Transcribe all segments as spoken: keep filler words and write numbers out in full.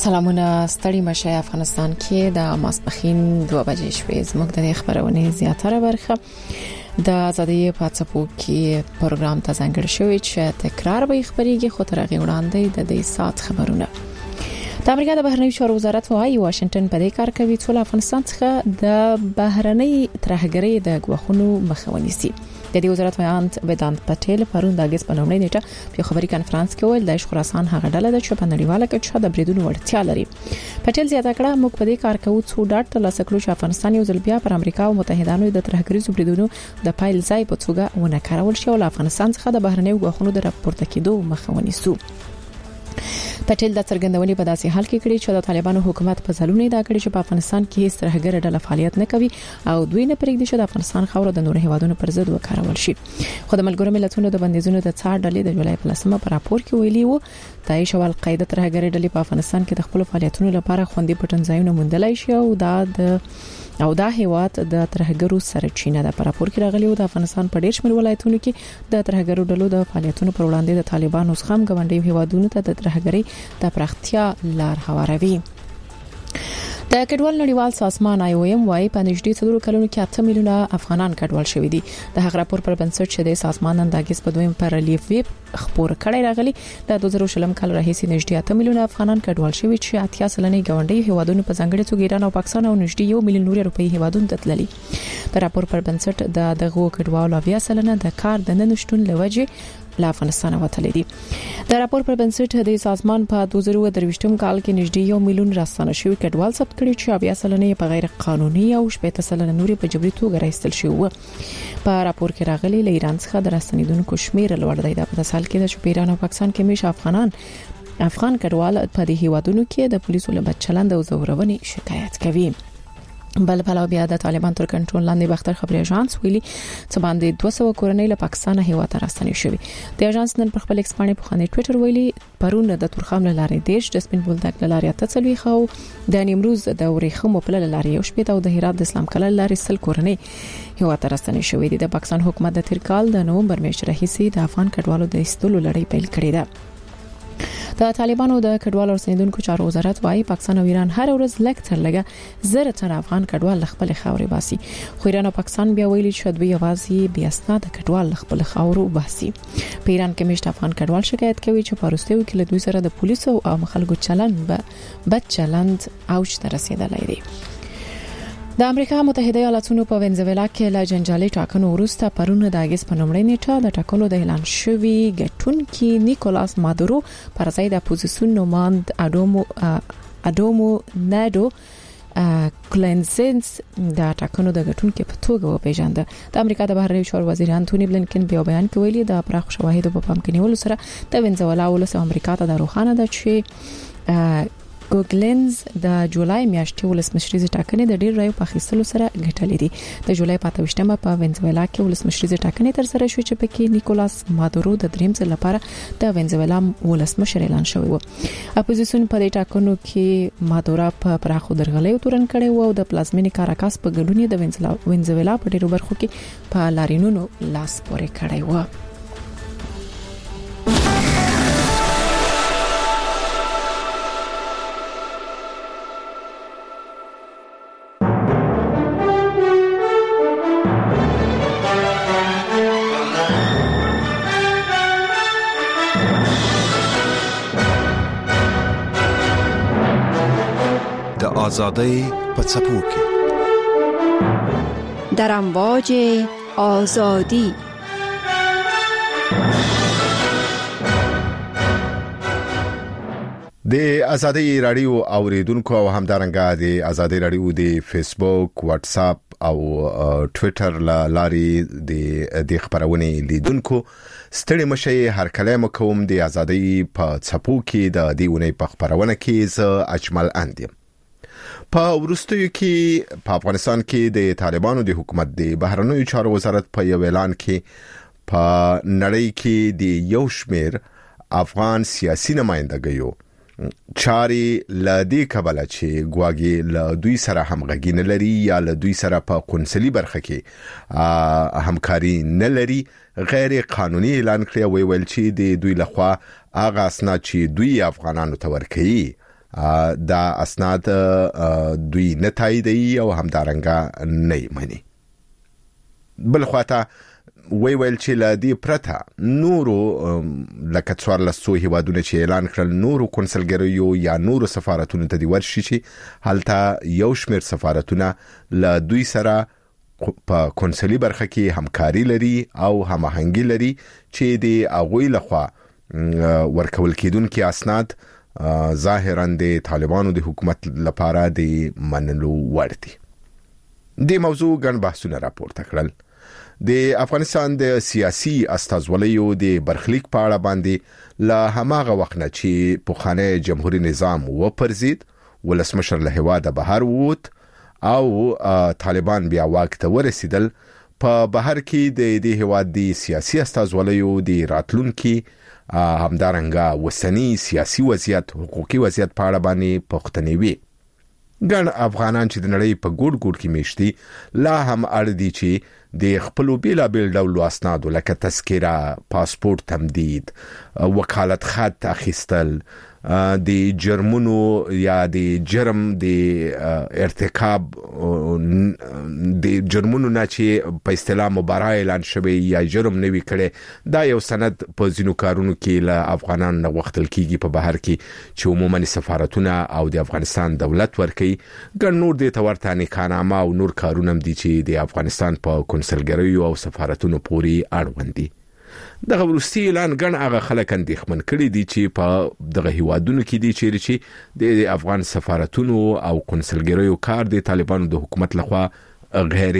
سلامونه ستړي مشه افغانستان کې د ماسپخین دوه بجې شوې زموږ د خبرونه زیاتره برخه د ازادي په څپو کې پروګرام ته ځانګړی شوی چې تکرار به خبريږي خو تر هغه وړاندې د دې سات خبرونه د امریکا د بهرنیو چارو وزارت وايي واشنگټن په دې کار کوي چې افغانستان څخه د بهرنۍ ترهګرۍ د غوښنو مخه ونیسي. د دې وزارت ویان بدانت پټیل پرون د اگست په نومړي نیټه په خبري کانفرنس کې ویل د خراسان هغه ډله ده چې په نړیواله کچه د بریدونو وړتیا لري. پټیل زیاته کړه موږ په دې کار کوو چې ډاټ تر لاسه کړو چې افغانستان یو ځل بیا پر امریکا او متحدانو د ترهګریزو بریدونو د پایل ځای په توګه ونه کارول شي او افغانستان څخه د بهرنیو غوښنو د راپورته کېدو مخه ونیسو. پټیل د څرګندونې په داسې حال کې کړی چې د طالبانو حکومت په ځلونه دا کړی چې په افغانستان کې هیڅ ترهګر ډله فعالیت نه کوي او دوی نه پرېږدي چې د افغانستان خاور د نور هیوادونو پر ضد وکارول شي. خو د ملګرو ملتونو د بندیزونو د څار ډلې د جولای په لسمه په راپور کې ویلي وو داعش او القاعده ترهګر ډلې په افغانستان کې د خپل فعالیتونو لپاره خوندي پټنځایونه موندلای شي او دا د او دا هیواد د ترهګرو سرچینه ده. په راپور کې راغلی و د افغانستان په ډېر شمېر ولایتونو کې د ترهګرو ډلو د فعالیتونو پر وړاندې د طالبانو څخه هم ګاونډي هیوادونو ته د ترهګرۍ د پراختیا لار هواروي. د کډوال نړیوال سازمان آی او ایم وايي په نږدې څلور کلونو کې اته میلیونه افغانان کډوال شوي دي. د هغه راپور پر بنسټ چې د سازمان نن د اگست په دویم پر ریلیف ویب خبر کړی راغلی د دوه زره شلم کال راهیسې نږدې اته میلیونه افغانان کډوال شوي چې اتیا سلنې ګاونډي هیوادونو په ځانګړي توګه ایران او پاکستان او نږدې یو میلیون نوري اروپאי هیوادونو ته تللي. د راپور پر بنسټ د دغه کډوالو اویا سلنه د کار د ننشتون لوجه له افغانستان وتلي دي. د راپور پر بنسټ د سازمان په دوه زره درویشتم کال کې نږدې یو میلیون راستانه شوي کډوال ثبت کړي چې اویا سلنه په غیر قانوني او شپږ سلنه نوري په جبري توګه راستل شوی وو. په راپور کې راغلي له ایران څخه د راستنیدونکو شمیر لوړ دی. د مثال کې د ایران او پاکستان کې مش افغانان افغان کډوال په دې هیوادونو کې د پولیسو له بچلند او زورونې شکایت کوي. بل بل بیا د طالبان تر کنټرول لاندې بختر خبري اژانس ویلي چې باندې دوه سوه کورنۍ له پاکستان هیواد ته راستنې شوې. د اژانس نن پر خپل ایکس باندې په خاني ټوئیټر ویلي پرون د تورخم لارې دیش د سپین بولدک لارې ته څلوي خو د نیمروز د ورېخم په لارې یو شپې او د هرات د اسلام کله لارې سل کورنۍ هیواد ته راستنې شوې دي. د پاکستان حکومت د تیر کال د نومبر میاشتې راهیسې د افغان کډوالو د ایستلو لړۍ پیل کړې ده. د طالبانو د کډوالو رسنیدونکو چارو وزارت وايي پاکستان او ایران هر ورځ لږ تر لږه زره تن افغان کډوال خپل خاورې باسي. خو ایران او پاکستان بیا ویلي چې دوی یوازې بیا اسناد کډوال خپل خاورو باسي. په ایران کې مشت افغان کډوال شکایت کوي چې پاروستیو کې له دوی سره د پولیسو او مخالګو چلند به بد چلند اوج ته رسیدلی دی. د امریکا متحده ایالاتونو په وینزویلا کې لا جنجالي ټاکنو وروسته پرون د اگست په نومړي نیټه د ټاکنو د اعلان شوی ګټونکي نیکولاس مادورو پر ځای د اپوزیسیون نوماند اډومو اډومو ناډو کلینزنز د ټاکنو د ګټونکو په توګه وپیژنده. د امریکا د بهرنیو چارو وزیر انټونی بلنکن په بیان کې ویلي د پراخ شواهدو په پام کې نیولو سره د وینزویلا ولس امریکا ته د روخانه ده چې ګوګلنز د جولای میاشتې ولسمشریزي ټاکنې د ډیر رایو په اخیستلو سره ګټلې دي. د جولای په اته ویشتمه په وینزویلا کې ولسمشریزي ټاکنې تر سره شوې چې پکې نیکولاس مادورو د دریم ځل لپاره د وینزویلا ولسمشر اعلان شوی و. اپوزیسیون په دې ټاکنو کې مادورا په پراخو درغلې تورن کړي وو او د پلازمینې کاراکاس په ګډون د وینزویلا په ډیرو برخو کې په لارینونو لاس پورې کړي وو. آزادی په څپو کې در امواج آزادی د آزادی رادیو اوریدونکو او همدارنګه د آزادی رادیو د فیسبوک، واتس اپ او ټوئیټر لارې د د خبرونه لیدونکو ستړي مشه هر کلمه کوم د آزادی په څپو کې د دیونه په خبرونه کې ز اجمل اندیم. په ورستیو کې په افغانستان کې د طالبانو د حکومت د بهرنیو چارو وزارت په یو اعلان کې په نړۍ کې د یو شمیر افغان سیاسي نمائندګیو چاري لدی کبله چې ګواګي له دوی سره همغږي نه لري یا له دوی سره په قونسلي برخه کې همکاري نه لري غیر قانوني اعلان کړی وی ویل چې د دوی لخوا هغه اسناد چې دوی افغانانو ته ورکړي دا اسناد دوی نه تاییدوي او همدارنګه نه مني. بل خواته وی ویل چې له دې پرته نورو لکه څوارلس څو هیوادونه چې اعلان کړل نورو کنسلګریو یا نورو سفارتونو ته دی ورشي چې هلته یو شمېر سفارتونه له دوی سره په کنسلي برخه کې همکاري لري او هماهنګي لري چې د هغوی لخوا ورکول کېدونکي اسناد ظاهراً د طالبانو د حکومت لپاره د منلو وړ دي. د موضوع ګڼ بحثونه راپورته کړل. د افغانستان د سیاسي استازولیو د برخلیک په اړه باندې لا هماغه وخت نه چې پوخانه جمهوریت نظام وپرزید ولسمشر له هواده بهر ووت او طالبان بیا واک ته ورسیدل په بهر کې د دې هواد د سیاسي استازولیو د راتلونکي همدارنګه وسنی سیاسي وضعیت حقوقي وضعیت په اړه باندې پوښتنې وي. ګڼ افغانان چې د نړۍ په ګوټ ګوټ کې میشتي لا هم اړ دي چې د خپل بیلابل ډول اسناد لکه تذکره، پاسپورت تمدید، وکالت خط اخیستل، د جرمونو یا د جرم د ارتکاب د جرمونو نه چې په اصطلاح مباراه اعلان شوی یا جرم نوي کړي دا یو سند په ځینو کارونو کې له افغانانو غوښتل کیږي په بهر کې چې عموما سفارتونه او د افغانستان دولت ورکي. ګڼ نور د تورته نکانامه او نور کارونه دي چې د افغانستان په کنسلګریو او سفارتونو پوري اړوند دي. دغه وروستي اعلان ګڼ هغه خلک اندېښمن کړي دي چې په دغه هیوادونو کې دي چې د افغان سفارتونو او کنسلګریو کار د طالبانو د حکومت لخوا غیر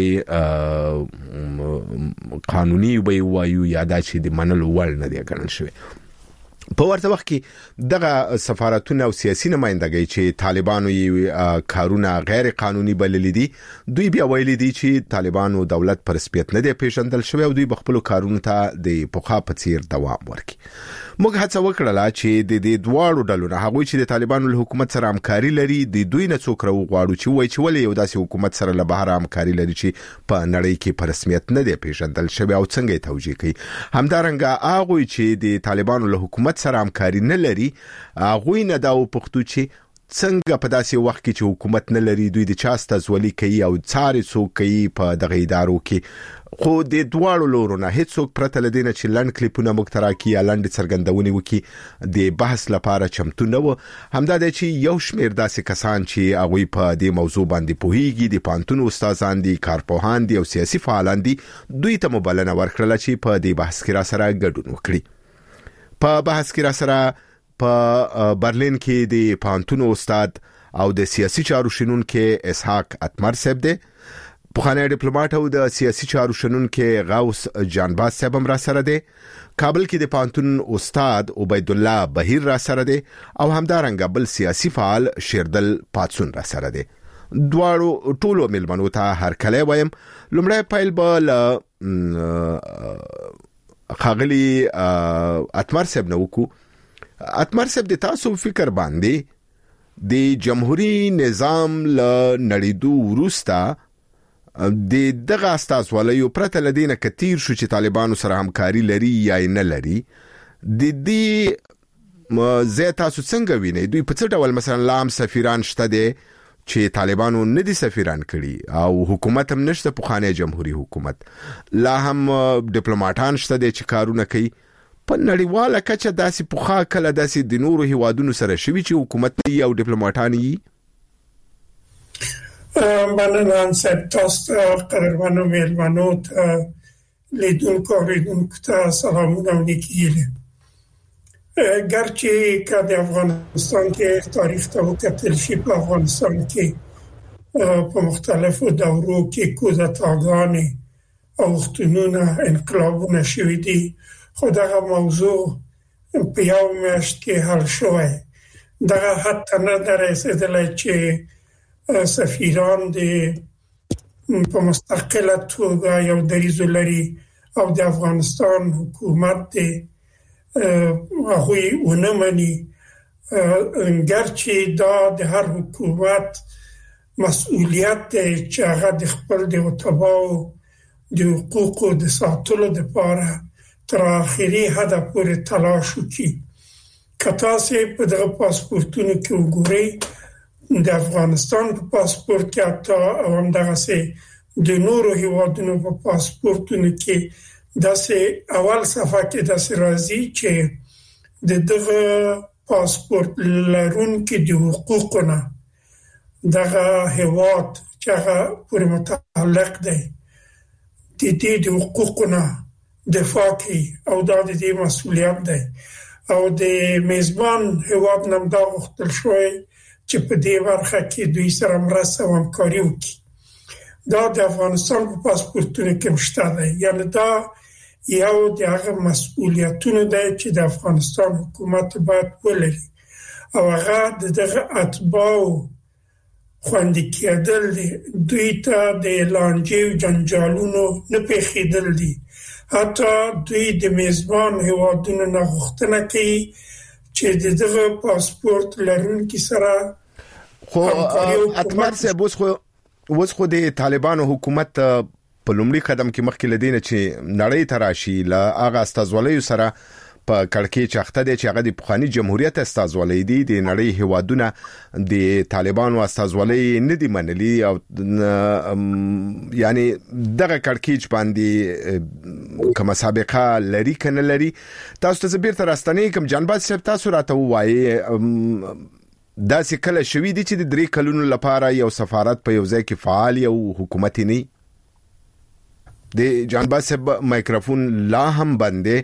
قانوني وي وایو یا د چې د منلو وړ نه دی ګڼل شوی. په ورته وخت کې دغه سفارتونه او سیاسي نمائندګۍ چې طالبانو یې کارونه غیر قانوني بللي دي دوی بیا ویلي دي چې طالبانو دولت پر رسمیت نه دی پیژندل شوی او دوی بخپل کارونو ته د پوخا په څیر دوام ورکړي. موږ هڅه وکړه چې د دې دواړو ډلو هغه چې د طالبانو له حکومت سره همکاري لري د دوی نه څوک راوغواړو چې وایي چې ولې یو داسې حکومت سره له بهر همکاري لري چې په نړۍ کې پر رسمیت نه دی پیژندل شوی او څنګه یې توجیه کوي. همدارنګه هغه چې د طالبانو له حکومت سره همکاري نه لري هغه نه دا وپختو چې څنګه په داسې وخت کې چې حکومت نه لري دوی د چا استازولي کوي او څاري څوک کوي په دغه ادارو کې. خو د دواړو لورونو هیڅوک پرته لدینه چې لند کلیپونه مخترع کی یا لند څرګندونې وکي د بحث لپاره چمتو نه و. همدا د چې یو شمېر داسې کسان چې هغه په دې موضوع باندې پوهیږي د پانتون استادان دي، کارپوهان دي او سیاسي فعالان دي دوی ته مبلنه ورکړل چې په دې بحث کې را سره ګډون وکړي. په بحث کې را سره په برلین کې د پانتون استاد او د سیاسي چارو شنونکو اسحاق اتمر صاحب دی، پخوانی ډیپلوماټ او د سیاسي چارو شنونکو غوث جانباز صاحب هم را سره دی. کابل کې د پانتون استاد عبید الله بهیر را سره دی او همدارنګه بل سیاسي فعال شیردل پاتسون را سره دی. دواړو ټولو ملمنو ته هر کله وایم لومړی پایل به خاغلی اتمر صاحب نو کو. اتمر صاحب د تاسو فکر باندې د جمهوریت نظام ل نړیدو وروسته د دغه استازولیو پرته لدینه کثیر شو چې طالبانو سره همکاري لري یا نه لري د دې زه تاسو څنګه وینئ دوی په څه ډول مثلا لام سفیران شته دي چې طالبانو نه دي سفیران کړي او حکومت هم نشته پخوانی جمهوریت حکومت لا هم ډیپلوماټان شته دي چې کارونه کوي په نړیواله کچه داسې پوخا کله داسې د نورو هیوادونو سره شوي چې حکومت یې او ډیپلوماټان یې مننه صاحب تاسو قدرمنو میلمنو ته لیدونکو اوریدونکو ته سلامونه او نیکیله. گرچه که د افغانستان کې تاریخ ته وکتل شي په افغانستان کې په مختلفو دورو کې کودتاګانې او ختنونه انقلابونه شوي دي خو دغه موضوع په یو میاشت کې حل شوی. دغه حتی نه ده رسیدلی چې سفیران د په مستقله توګه یو دریځ لري او د افغانستان حکومت د هغوی ونه مني. گرچه دا د هر حکومت مسئولیت دی چې هغه د خپل د اتباعو د حقوقو د ساتلو لپاره تر آخري حد پورې تلاش وکړي. کته سي په دغه پاسپورتونو کې وګورئ د افغانستان په پاسپورت کې اته او هم دغه سي د نورو هیوادونو په پاسپورتونو کې داسې اول صفحه کې داسې راځي چې د دغه پاسپورت لرونکي د حقوقونه دغه هیواد چې هغه پورې متعلق دی د دې د حقوقونه دفاع کوي او دا د دې مسؤلیت دی او د میزبان هیواد نم دا غوښتل شوی چې په دې برخه کې دوی سره مرسته او همکاري وکړي. دا د افغانستان په پاسپورتونو کې مشته دی، یعنی دا یو د هغه مسؤلیتونو دی چې د افغانستان حکومت باید ولري او هغه دغه اتباع خوندي کېدل دي، دوی ته د لانجې او جنجالونو نه پیښېدل دي. حتی دوی د میزبان هیوادونو نه غوښتنه کوي چې دغه پاسپورت لرونکي سره خو اتمر صاحب اوس خو اوس خو د طالبانو حکومت په لومړي قدم کې مخکې لدینه چې نړۍ تراشي لا هغه استازولۍ سره په کړکۍ چاخته دي چې هغه د پخوانی جمهوریت استازولۍ دي د نړۍ هوادونه د طالبانو استازولۍ نه دي منلي او یعنی دغه کړکۍ باندې کوم سابقه لري کنه لري. تاسو ته زبیر تر استنې کوم جنبات صاحب تاسو راته وایي دا چې کله شوې دي چې د درې کلونو لپاره یو سفارت په یو ځای کې فعال او حکومت نه د جنبات صاحب مایکروفون لا هم بنده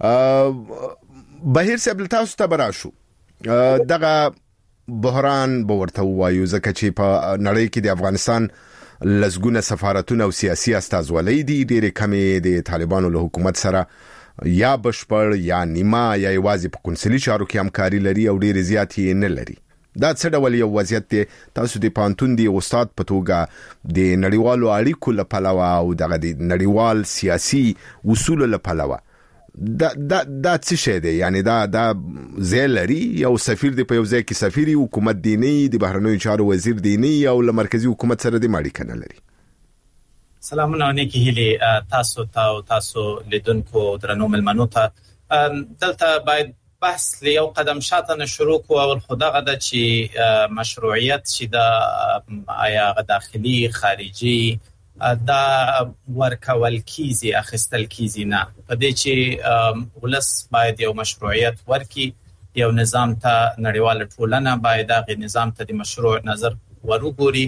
بهیر صاحب تاسو ته براشو دغه بحران بورته وایو ځکه چې په نړۍ کې د افغانستان لزګونه سفارتونه او سیاسي استازولۍ دي ډېرې کمې د طالبانو له حکومت سره یا بشپړ یا نیمه یا یوازې په کنسولي چارو کې همکاري لري او ډېرې زیاتې نه لري. دا څه ډول یو وضعیت دی تاسو د پانتون دی استاد په توګه د نړیوالو اړیکو له پلوه او دغه د نړیوال سیاسي اصول له پلوه دا دا دا څه شی دی؟ یعنی دا دا زیلری یو سفیر دی په یو ځای کې سفیر حکومت دینی د بهرنیو چارو وزیر دینی او له مرکزی حکومت سره د ماړی کنه لري. سلامونه نیکی هیله تاسو ته او تاسو لیدونکو درنو ملمنو ته دلته باید بحث لیو قدم شاته شروع کو او خدغه د چې مشروعیت چې د آیا داخلي خارجي دا ورکول کیږي اخستل کیږي نه په دې چې ولس باید یو مشروعیت ورکي یو نظام ته نړیواله ټولنه باید دا نظام ته د مشروع نظر ورګوري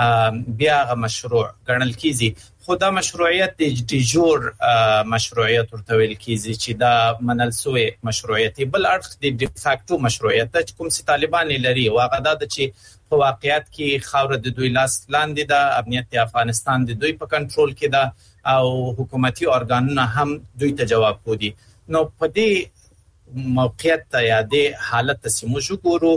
بیا غو مشروع ګڼل کیږي. خدا مشروعیت د جوړ مشروعیت ورته ویل کیږي چې دا منل سوې مشروعیت بل اړخ د ډیفاکټو مشروعیت چې کوم سي طالبان لري واغه دا چې په واقعیت کې خاور د دوی لاس لاندې د امنیت افغانستان د دوی په کنټرول کې ده او حکومتي ارګانونه هم دوی ته جواب ودی. نو په دې موقعیت یا د حالت سیمو شو ګورو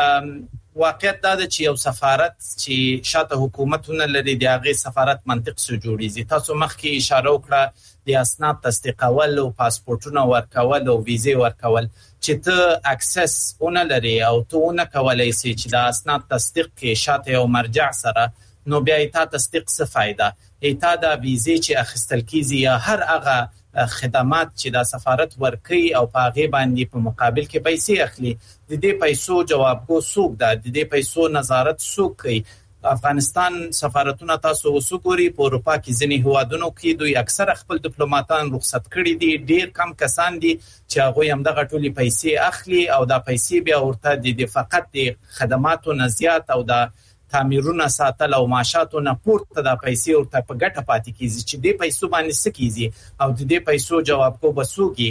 واقعیت دا چې یو سفارت چې شاته حکومتونه لري د هغه سفارت منطق سره جوړیږي. تاسو مخکې اشاره وکړه د اسناد تصدیقول او پاسپورتونه ورکول او ویزه ورکول چې ته اکسس اون لري او ته اون کولای شي چې د اسناد تصدیق کې شاته یو مرجع سره نو بیا ایته تصدیق څه فائدہ ایته دا ویزه چې اخستل کیږي یا هر هغه خدمات چې د سفارت ورکي او په هغه باندې په مقابل کې پیسې اخلي د دې پیسو جوابګو څوک ده د دې پیسو نظارت څوک کوي. افغانستان سفارتونه تاسو وسوګوري په اروپا کې ځینې هوادونو کې دوی اکثر خپل ډیپلوماټان رخصت کړي دي ډیر کم کسان دي چې هغه هم دغه ټولي پیسې اخلي او دا پیسې بیا ورته د فقط د خدماتو نزيات او د تعمیرونه ساتل او معاشاتو نه پورته د پیسې ورته په ګټه پاتې کیږي چې د پیسو باندې سکیږي او د دې پیسو جواب کو بسوږي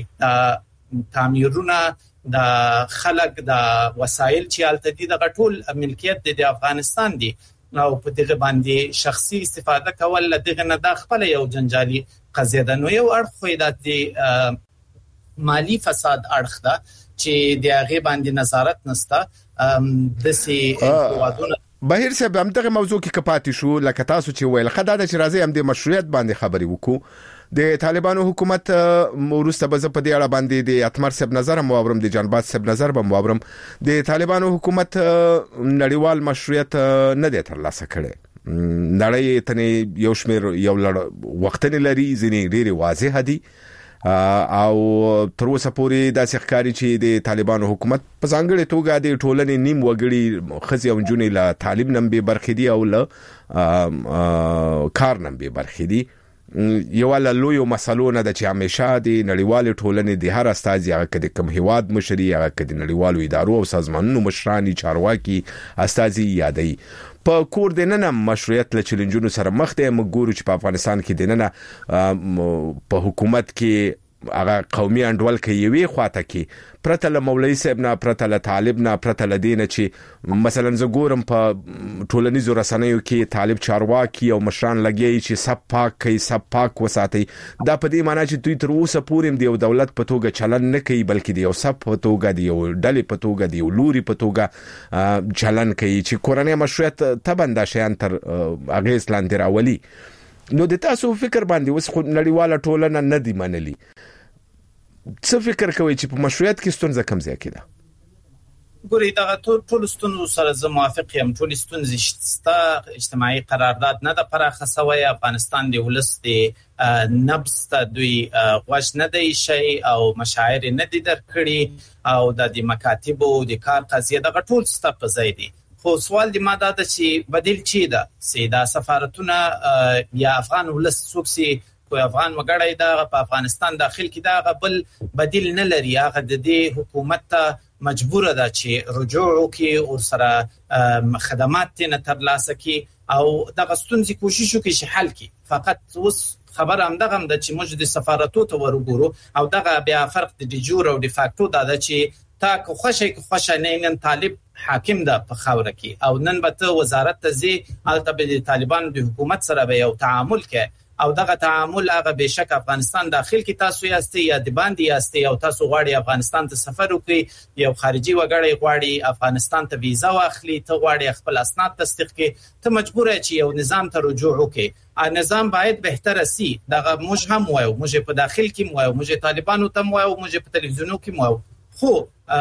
تعمیرونه د خلق د وسایل چې التدی د غټول ملکیت د افغانستان دي او په دغه باندې شخصي استفاده کول دغه نه د خپل یو جنجالي قضیه ده. نو یو اړخ د مالی فساد اړخ ده چې د هغه باندې نظارت نسته د سي قوادونه بهیر صاحب هم دغه موضوع کې کپاتې شو لکه تاسو چې ویل خدای د راځي هم د مشروعیت باندې خبري وکړو د طالبانو حکومت ورسته به په دې اړه باندې د اتمر صاحب نظر مو اورم د جنبات صاحب نظر به مو اورم د طالبانو حکومت نړیوال مشروعیت نه دی ترلاسه کړي نړۍ ته یو شمیر یو وخت نه لري ځینې ډېری واضح دي او تر اوسه پورې د ښکاری چې د طالبانو حکومت په ځانګړي توګه د ټولنې نیم وګړي خزي او جنونې له طالب نم به برخې دي او له کار نم به برخې دي. یو له لوی مسلو نه د چې همیشه د نړیوال ټولنې د هر استازي هغه کده کوم هیواد مشري هغه کده نړیوالو ادارو او سازمانونو مشرانی چارواکي استازي یادي په کور دننه مشروعیت له چیلنجونو سره مخ دی. موږ ګورو چې په افغانستان کې دننه په حکومت کې هغه قومي انډول کې یوې خواته کې پرته له مولوی صاحب نه پرته له طالب نه پرته له دینه چې مثلا زه ګورم په ټولنیزو رسنیو کې طالب چارواکي او مشران لګي چې سب پاک کوي سب پاک وساتي. دا په دې معنی چې دوی تر اوسه پورې د یو دولت په توګه چلن نه کوي بلکې د یو سب په توګه د یو ډلې په توګه د یو لوري په توګه چلن کوي چې کورنۍ مشروعیت تبند شیان تر اغیز لاندې راولي. نو د تاسو فکر باندې وس خو نړیواله ټولنه نه دی منلي. څه فکر کوي چې په مشروعیت کې ستونزه کم ځای کېده؟ ګوري دا ټول ستونزو سره زه موافق یم. ټول ستونزې شته. اجتماعي قرارداد نه د پراخه سوی افغانستان دی ولس دی نبض ته دوی غوښ نه دی شي او مشاعر نه دي درکړي او د مکاتبو د کار قضیه د ټول ست په ځای دي. خو سوال دی ما دا چې بدیل چی ده سیدا سفارتونه یا افغان ولس څوک سي کوئی افغان وګړی دا په افغانستان داخل کې دا بل بدیل نه لري. هغه د دې حکومت ته مجبور ده چې رجوع وکړي او سره خدمات نه ترلاسه کړي او دغه ستونزې کوشش وکړي چې حل کړي. فقط اوس خبر هم دغه د چې موږ د سفارتونو ته ورګورو او دغه بیا فرق د جور او د فاکتو دا ده چې تا کو خوشي خوشي نه نن طالب حاکم ده په خوره کې او نن به ته وزارت ته زی البته د طالبانو د حکومت سره به یو تعامل کې او دغه تعامل هغه بشک افغانستان داخل کې تاسو یاستئ یا د باندې یاستئ او تاسو غواړئ افغانستان ته سفر وکړئ یو خارجي وګړی غواړي افغانستان ته ویزا واخلي ته غواړي خپل اسناد تصدیق کړي ته مجبور یې چې یو نظام ته رجوع وکړي. نظام باید بهتر سي. دغه موږ هم وایو موږ په داخل کې وایو موږ طالبانو ته وایو موږ په تلویزیونو کې وایو خو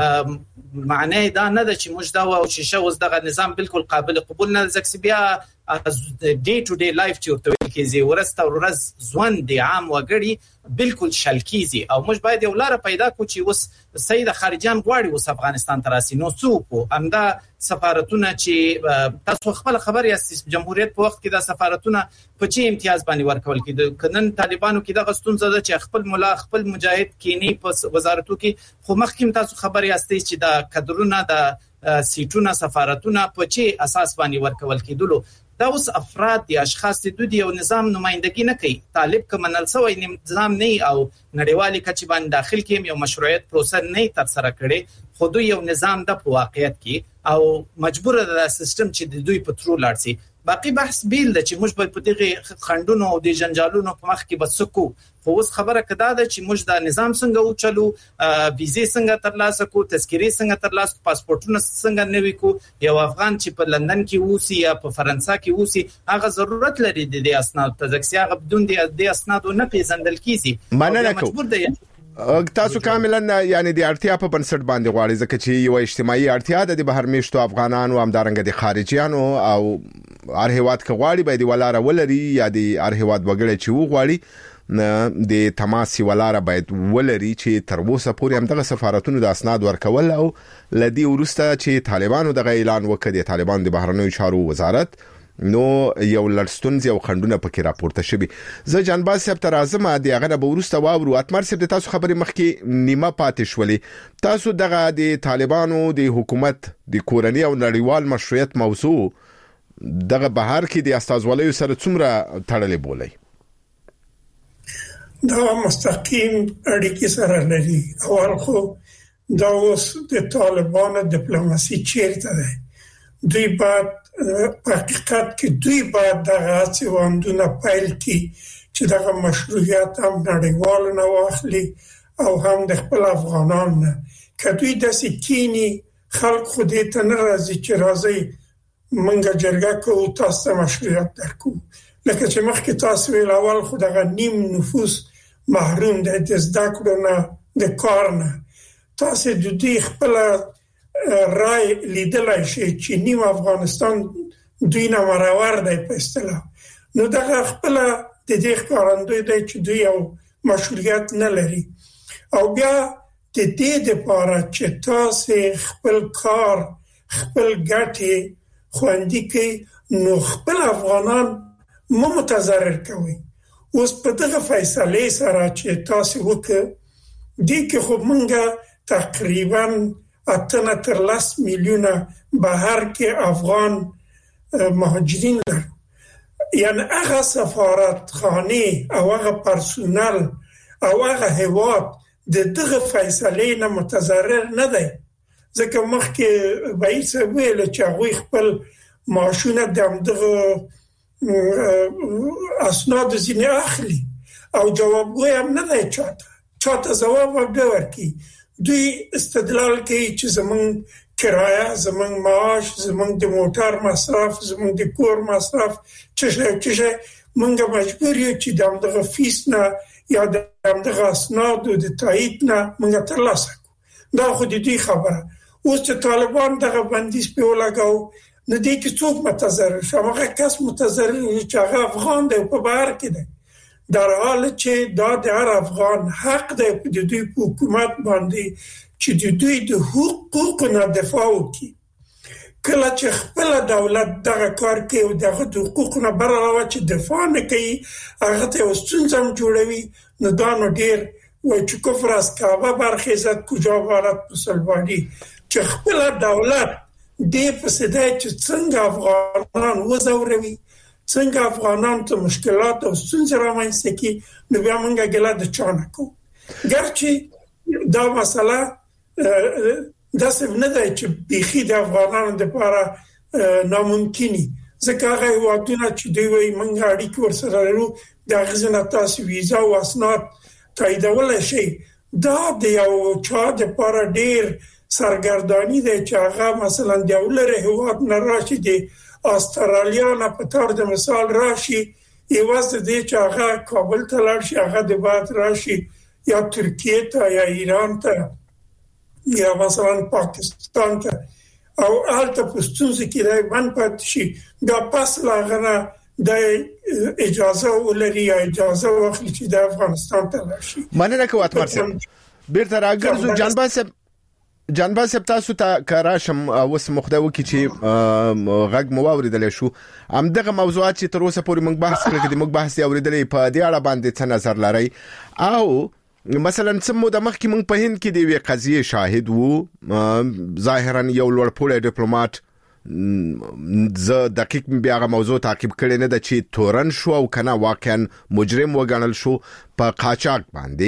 معنی دا نه ده چې موږ دا وایو چې شاوز دغه نظام بالکل قابل قبول نه ځکه بیا ډے ټو ډے لایف چې ورته ویل کېږي ورسته ورځ ځوان دی عام وګړي بالکل شل کیږي او موږ باید یو لار پیدا کړو چې وس سید خارجيان غواړي وس افغانستان ته راسي. نو څوک همدا سفارتونه چې تاسو خپل خبر یاست جمهوریت په وخت کې دا سفارتونه په چی امتیاز باندې ورکول کېده کنن طالبانو کې دغه ستونزه ده چې خپل مولا خپل مجاهد کینی په وزارتو کې خو مخکې تاسو خبر یاست چې دا کډرونه د سیټونه سفارتونه په چی اساس باندې ورکول کېدلو. دا اوس افراد دي اشخاص دي دوی یو نظام نمائندګي نه کوي. طالب کمنل سوی نظام نه او نړیوالي کچې باندې داخل کې یو مشروعیت پروسه نه تر سره کړي خو دوی یو نظام د واقعیت کې او مجبور ده سیستم چې دوی په ترو لاړسي. باقي بحث بیل د چې موږ په دغه خندونو او د جنجالونو په مخ کې بسکو خو اوس خبره کده ده چې موږ دا نظام څنګه وچلو ویزې څنګه ترلاسه کو تذکيري څنګه ترلاسه پاسپورتونه څنګه نوي کو. یو افغان چې په لندن کې ووسی یا په فرانسې کې ووسی هغه ضرورت لري د اسناد تذکرې هغه بدون د اسناد نه پیژندل کیږي. مجبور دی تاسو کاملا یعنی د اړتیا په بنسټ باندې غواړي ځکه چې یو اجتماعي اړتیا د بهر میشتو افغانانو همدارنګ د خارجيانو او هر هیواد کې غواړي باید ولاره ولري یا د هر هیواد وګړي چې وغواړي د تماسي ولاره باید ولري چې تر اوسه پورې هم دغه سفارتونو د اسناد ورکول او لدی ورسته چې طالبانو د اعلان وکړي د طالبانو د بهرنیو چارو وزارت نو یو لړستونځ یو خندونه پکې راپورته شوی. زه جانباز صاحب تر اعظم دی هغه به ورسته واورو اتمر صاحب د تاسو خبرې مخکې نیمه پاتې شولې. تاسو دغه د طالبانو د حکومت د کورنۍ او نړیوال مشروعیت موضوع دغه بهر کې د استازولیو سره څومره تړلې بولي؟ دا مستقیم اړیکې سره لري. اول خو دا اوس د طالبانو ډیپلوماسي چیرته ده. دوی بعد په حقیقت کې دوی بعد دغه څوندونه پایل کی چې دغه مشروعیت هم نړیوال نه واخلي او هم د خپل افغانان نه کدوې د سکینی خلق خو دې ته نه راځي چې راځي منګه جرګه کوو تاسو مشروعیت درکو لکه چې مخکې تاسو ویل اول خو دغه نیم نفوس محروم دي د زده کړو نه د کار نه تاسو د دې خپل رای لیدلای شي چې نیم افغانستان دوی نه مرور دی په اصطلاح نو دغه خپل د دې ښکارندوی دی چې دوی یو مشروعیت نه لري. او بیا د دې لپاره چې تاسو خپل کار خپل ګټې خوندي کړئ نو خپل افغانان مو متضرر کوي. اوس په دغه فیصله سره چې تاسو وکړه دې کې خو مونږه تقریبا اتنه تر لس میلیونه بهر کې افغان مهاجرین لرو. یعنی هغه سفارت خانه او هغه پرسونل او هغه هیواد د دغه فیصله نه متضرر نه دی. ځکه مخکې وایي ویل چې هغه خپل معاشونه د دغه اسناد ځینې اخلي او جوابګوی هم نه دی چاته چاته ځواب ورکړي. دوی استدلال کوي چې زمون کرایه زمون معاش زمون د موټر مصرف زمون د کور مصرف چې چې مونږ مجبور یو چې دغه فیس نه یا دغه اسناد د تایید نه مونږ ترلاسه کوو. دا خو د دې خبره. اوس چې طالبان دغه بندیز په ولګاو نو دې کې څوک متضرر شو؟ هغه کس متضرر چې هغه افغان دی په بهر کې دی. در حال چې دا د هر افغان حق دی په دوی په حکومت باندې چې د دوی د حقوقو نه دفاع وکړي. کله چې خپل دولت دغه کار کوي او دغه حقوقو نه برابر چې دفاع نه کوي هغه ته وستونځم جوړوي نو دا نو ډیر وای چې کفر اس کعبه برخیزت کجا بارد مسلمانی چې خپل دولت دې په سده چې څنګه افغانان وزوروي څنګه افغانان ته مشکلات او ستونزې رامنځته کوي نو بیا موږ ګله د چانه کو. ګرچې دا مسله دا څه نه دی چې بيخي د افغانانو لپاره ناممکني. ځکه هغه وادونه چې دوی وایي موږ اړیکې ورسره لرو د غزنه تاسو ویزا او اسناد تاییدول شي. دا د یو چا د لپاره ډیر سرګردانی دی چې هغه مثلا د اولره هواد نه راشي د استرالیا نه په تور د مثال راشي ایواز دې چې هغه کابل ته لاړ شي هغه د بعد راشي یا ترکیه ته یا ایران ته یا مثلا پاکستان ته او حالته پښتونځ کې راي باندې پات شي دا پس لاغنه د اجازه ولري یا اجازه واخلي چې د افغانستان ته راشي. مننه کوم اتمر سم بیرته راګرځو جانبا سم جانبا سم تاسو ته کراشم اوس مخدو کې چې غږ مو اوریدل شو ام دغه موضوعات چې تر اوسه پورې موږ بحث کړی دي موږ بحث اوریدلې په دې اړه باندې څه نظر لري او مثلا سمو د مخ کې موږ په هند کې دی وی قضیه شاهد وو ظاهرا یو لوړ پوړی ډیپلوماټ ز دقیق بیا غو موضوع تعقیب کړي نه د چې تورن شو او کنه واقعا مجرم وګڼل شو په قاچاق باندې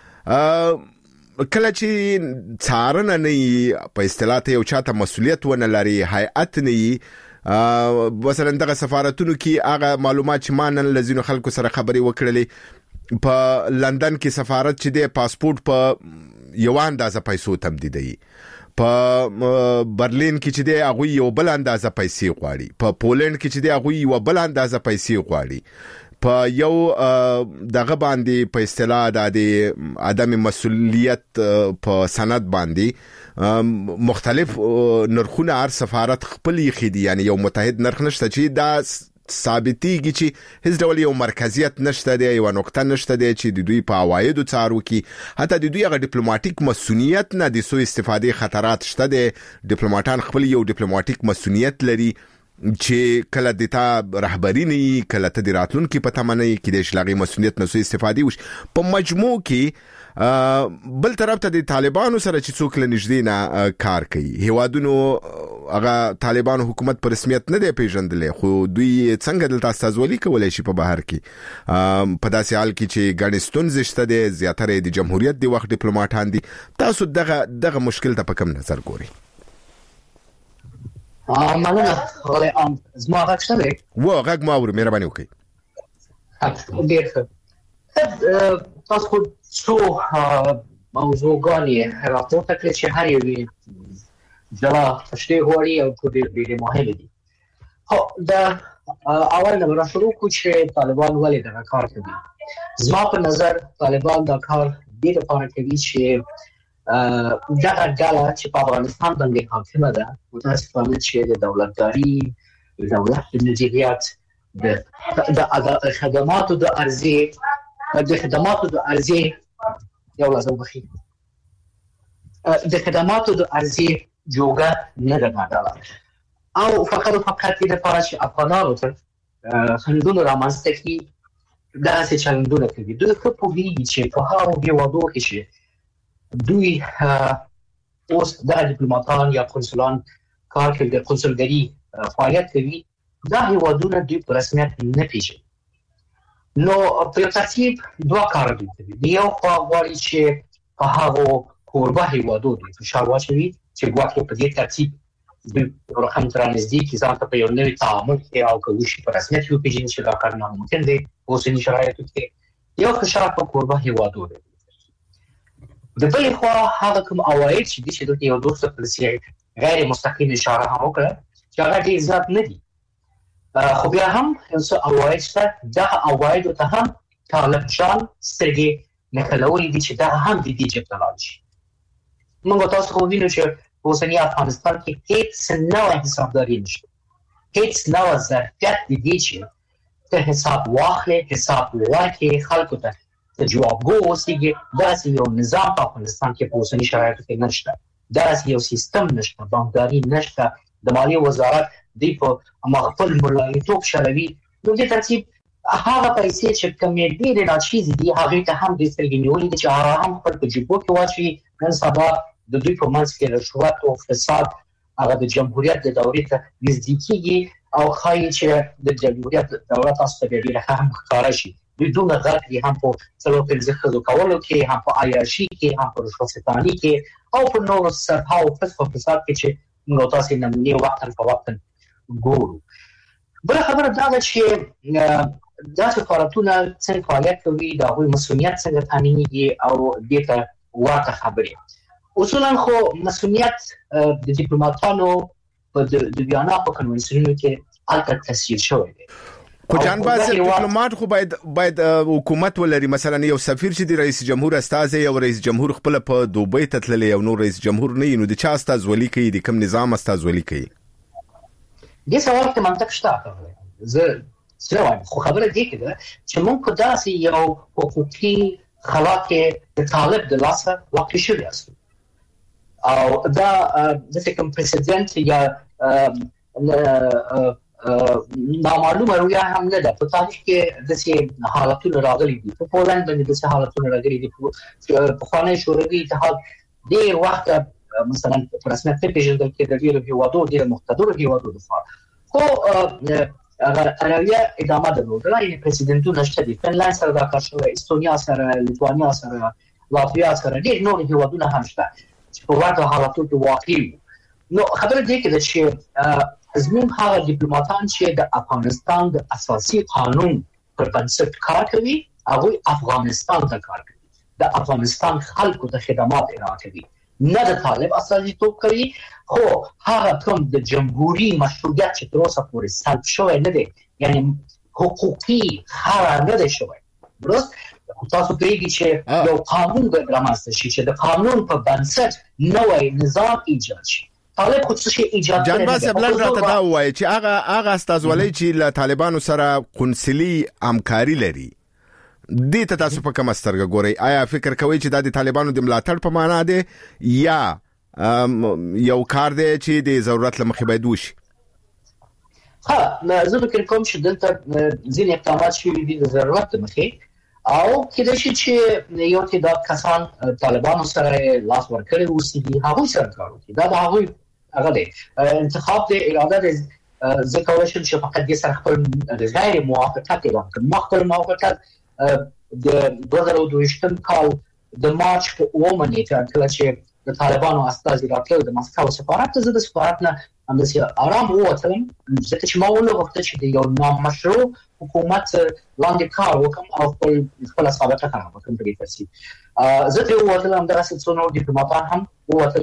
کله چې څارنه نه په اصطلاح ته یو چاته مسولیت ونه لري هيئت نه مثلا دغه سفارتونو کې هغه معلومات چې مانن لزینو خلکو سره خبري وکړلې په لندن کې سفارت چې د پاسپورت په یو اندازه پیسو تمدیدي په برلین کې چې د هغه یو بل اندازه پیسې غواړي په پولند کې چې د هغه یو بل اندازه پیسې غواړي په یو دغه باندې په اصطلاح د عدم مسؤلیت په سند باندې مختلف نرخونه هر سفارت خپل خېدي یعنی یو متحد نرخ نشته چې دا ثابتيږي چې هیڅ ډول یو مرکزیت نشته دی یو نقطه نشته دی چې د دوی په عوایدو څارو کې حتی د دوی غو ډیپلوماټیک مسؤلیت نه د سوء استفاده خطرات شته دی. ډیپلوماټان خپل یو ډیپلوماټیک مسؤلیت لري چې کله د تا رهبری نه کله ته د راتلونکو په تمنې کې د شلغي مسؤلیت نه سوء استفاده وش په مجموع کې بل طرف ته د طالبانو سره چې څوک لنږدې نه کار کوي هوادونو هغه طالبانو حکومت په رسمیت نه دی پیژندلې خو دوی څنګه دلته استازولي کولای شي په بهر کې په داسې حال کې چې ګڼستون زشته دي زیاتره د جمهوریت دی وخت ډیپلوماټان دي تاسو دغه دغه مشکل ته په کوم نظر ګوري؟ اه مننه غواړم ام زما راځته دی و غږ ما ور مهرباني وکړئ. ډیر ښه تاسو خو څو موضوعګانې راپورته کړې چې هر یو جلا تشریح غواړي او ډېر ډېر مهم دي. خو دا اول نه راځو چې طالبان ولې دا کار کوي. زما په نظر طالبان دا کار دې لپاره کوي چې دا ډله چې په افغانستان باندې حاکمه ده متاسفانه چې د دولتداري د دولت د مدیریت د د خدماتو د ارزښت د خدماتو د ارزي یو لازم بخي د خدماتو د ارزي جوګه نه راغله او فقط فقط د پارش افغانانو ته خندونه رامنځته کی دا څه چلندونه کوي دوی خو په ویږي چې په هغه هیوادو کې چې دوی اوس د ډیپلوماټان یا کنسولان کار کوي د کنسولګری فعالیت کوي دا هیوادونه دوی په رسمیت نه پیژني نو په ترتیب دوه کار دي یو خو غواړي چې په هغه کوربه هیوادو دوی فشار واچوي چې ګواکې په دې ترتیب د رقم ترانزدي کې ځان ته په یو نوې تعامل کې او کوشش په رسمیت یو پیژني چې دا کار نه ممکن دی اوسنی شرایطو کې یو فشار په کوربه هیوادو دی د بل خوا هغه کوم عواید چې د شدت یو دوه پرسي غیر مستقیم اشاره هم وکړه چې هغه ډیر زیات نه دي خو بیا هم څه عواید شته دا عواید ته هم طالب جان سترګې نکلولې دي چې دا هم د دې جبه لاړ موږ تاسو خو وینو چې اوسنی افغانستان کې هیڅ نوې حسابداري نشته هیڅ نوې ظرفیت دي چې ته حساب واخلې حساب ورکړې خلکو ته ته جوابګو اوسېږي داسې یو نظام په افغانستان کې په اوسني شرایطو کې نشته داسې یو سیستم نشته بانکداري نشته د مالیې وزارت دی په خپل ملایتوب شلوي نو دې ترتیب هغه پیسې چې کومې ډېرې ناچیزې دي هغې ته هم دې سترګې نیولې دي چې هغه هم خپل په جیبو کې واچوي نن سبا د دوی په منځ کې رشوت او فساد هغه د جمهوریت د دورې ته نږدې کېږي او ښایي چې د جمهوریت دوره تاسو ته ډېره هم ښکاره شي دوی دومره غرق دي هم په څلور پنځه ښځو کولو کې هم په عیاشي کې هم په رشوت ستاني کې او په نورو سرها او فسق او فساد کې چې موږ تاسې نمونې وقتا په وقتا ګورو بله خبره دا ده چې دا سفارتونه څنګه فعالیت کوي د هغوی مسؤلیت څنګه تامینېږي او دې ته ورته خبرې اصولا خو مسؤلیت د ډیپلوماټانو په د ویانا په کنوانسیونونو کې الته تسجیل شوی دی خو جان باز ډیپلوماټ خو باید باید حکومت ولري مثلا یو سفیر چې د رئیس جمهور استازي او رئیس جمهور خپل په دوبۍ ته تللی او نو رئیس جمهور نه نو د چا استازولي کوي د کوم نظام استازولي کوي دې سوال ته منطق شته زه څه خو خبره دې کې ده چې موږ په داسې یو حقوقي خلا کې د طالب د لاسه واقع شوی یاست او دا د کوم پریسیدنت یا نامعلومه رویه هم نه ده په تاریخ کې داسې حالتونه راغلي دي په پولند باندې داسې حالتونه راغلي دي پخوانی شوروي اتحاد ډېر وخت مثلا په رسمیت نه پېژندل کېده د ډېرو هېوادو ډېرو مقتدرو هېوادو لپاره خو رویه ادامه درلودله یعنې پریسیدنټونه شته دي فنلند سره دا کار شوی استونیا سره لیتوانیا سره لاتویا سره ډېر نور هېوادونه هم شته چې په ورته حالتونو کې واقع وي نو خبره دې کې ده چې زموږ هغه ډیپلوماټان چې د افغانستان د اساسي قانون پر بنسټ کار کوي هغوی افغانستان ته کار کوي د افغانستان خلکو ته خدمات ارائه کوي نه د طالب استازیتوب کوي خو هغه کوم د جمهوریت مشروعیت چې تر اوسه پورې سلب شوی نه دی یعنی حقوقي خارا نه دی شوی درست تاسو پوهیږئ چې یو قانون باید رامنځته شي چې د قانون په بنسټ نوی نظام ایجاد شي طالب خو څه ایجاد کړي جان باز بلند راته دا وایي چې هغه هغه استازولۍ چې له طالبانو سره قونسلي همکاري لري دې ته تاسو په کومه سترګه ګورئ آیا فکر کوئ چې دا د طالبانو د ملاتړ په معنا دی یا یو کار دی چې د ضرورت له مخې باید وشي ها زه فکر کوم چې دلته ځینې اقدامات شوي دي د ضرورت له مخې او کېدای شي چې یو تعداد کسان طالبانو سره لاس ورکړي اوسېږي هغوی سره کار وکړي دا د هغوی هغه دی انتخاب د اراده د زه کولی شم چې فقط دې سره خپل غیر موافقت اعلان کړم ما خپل موافقت د دوه زره دوهویشتم کال د مارچ په اوومه نیټه کله چې د طالبانو استازي راتلل د مسکو سفارت ته زه د سفارت نه همداسې آرام ووتلم ځکه چې ما ونه غوښتل چې د یو نامشروع حکومت لاندې کار وکړم او خپل خپله سابقه خرابه کړم په دې ترتیب زه ترې ووتلم همدغسې څو نور ډیپلوماټان هم ووتل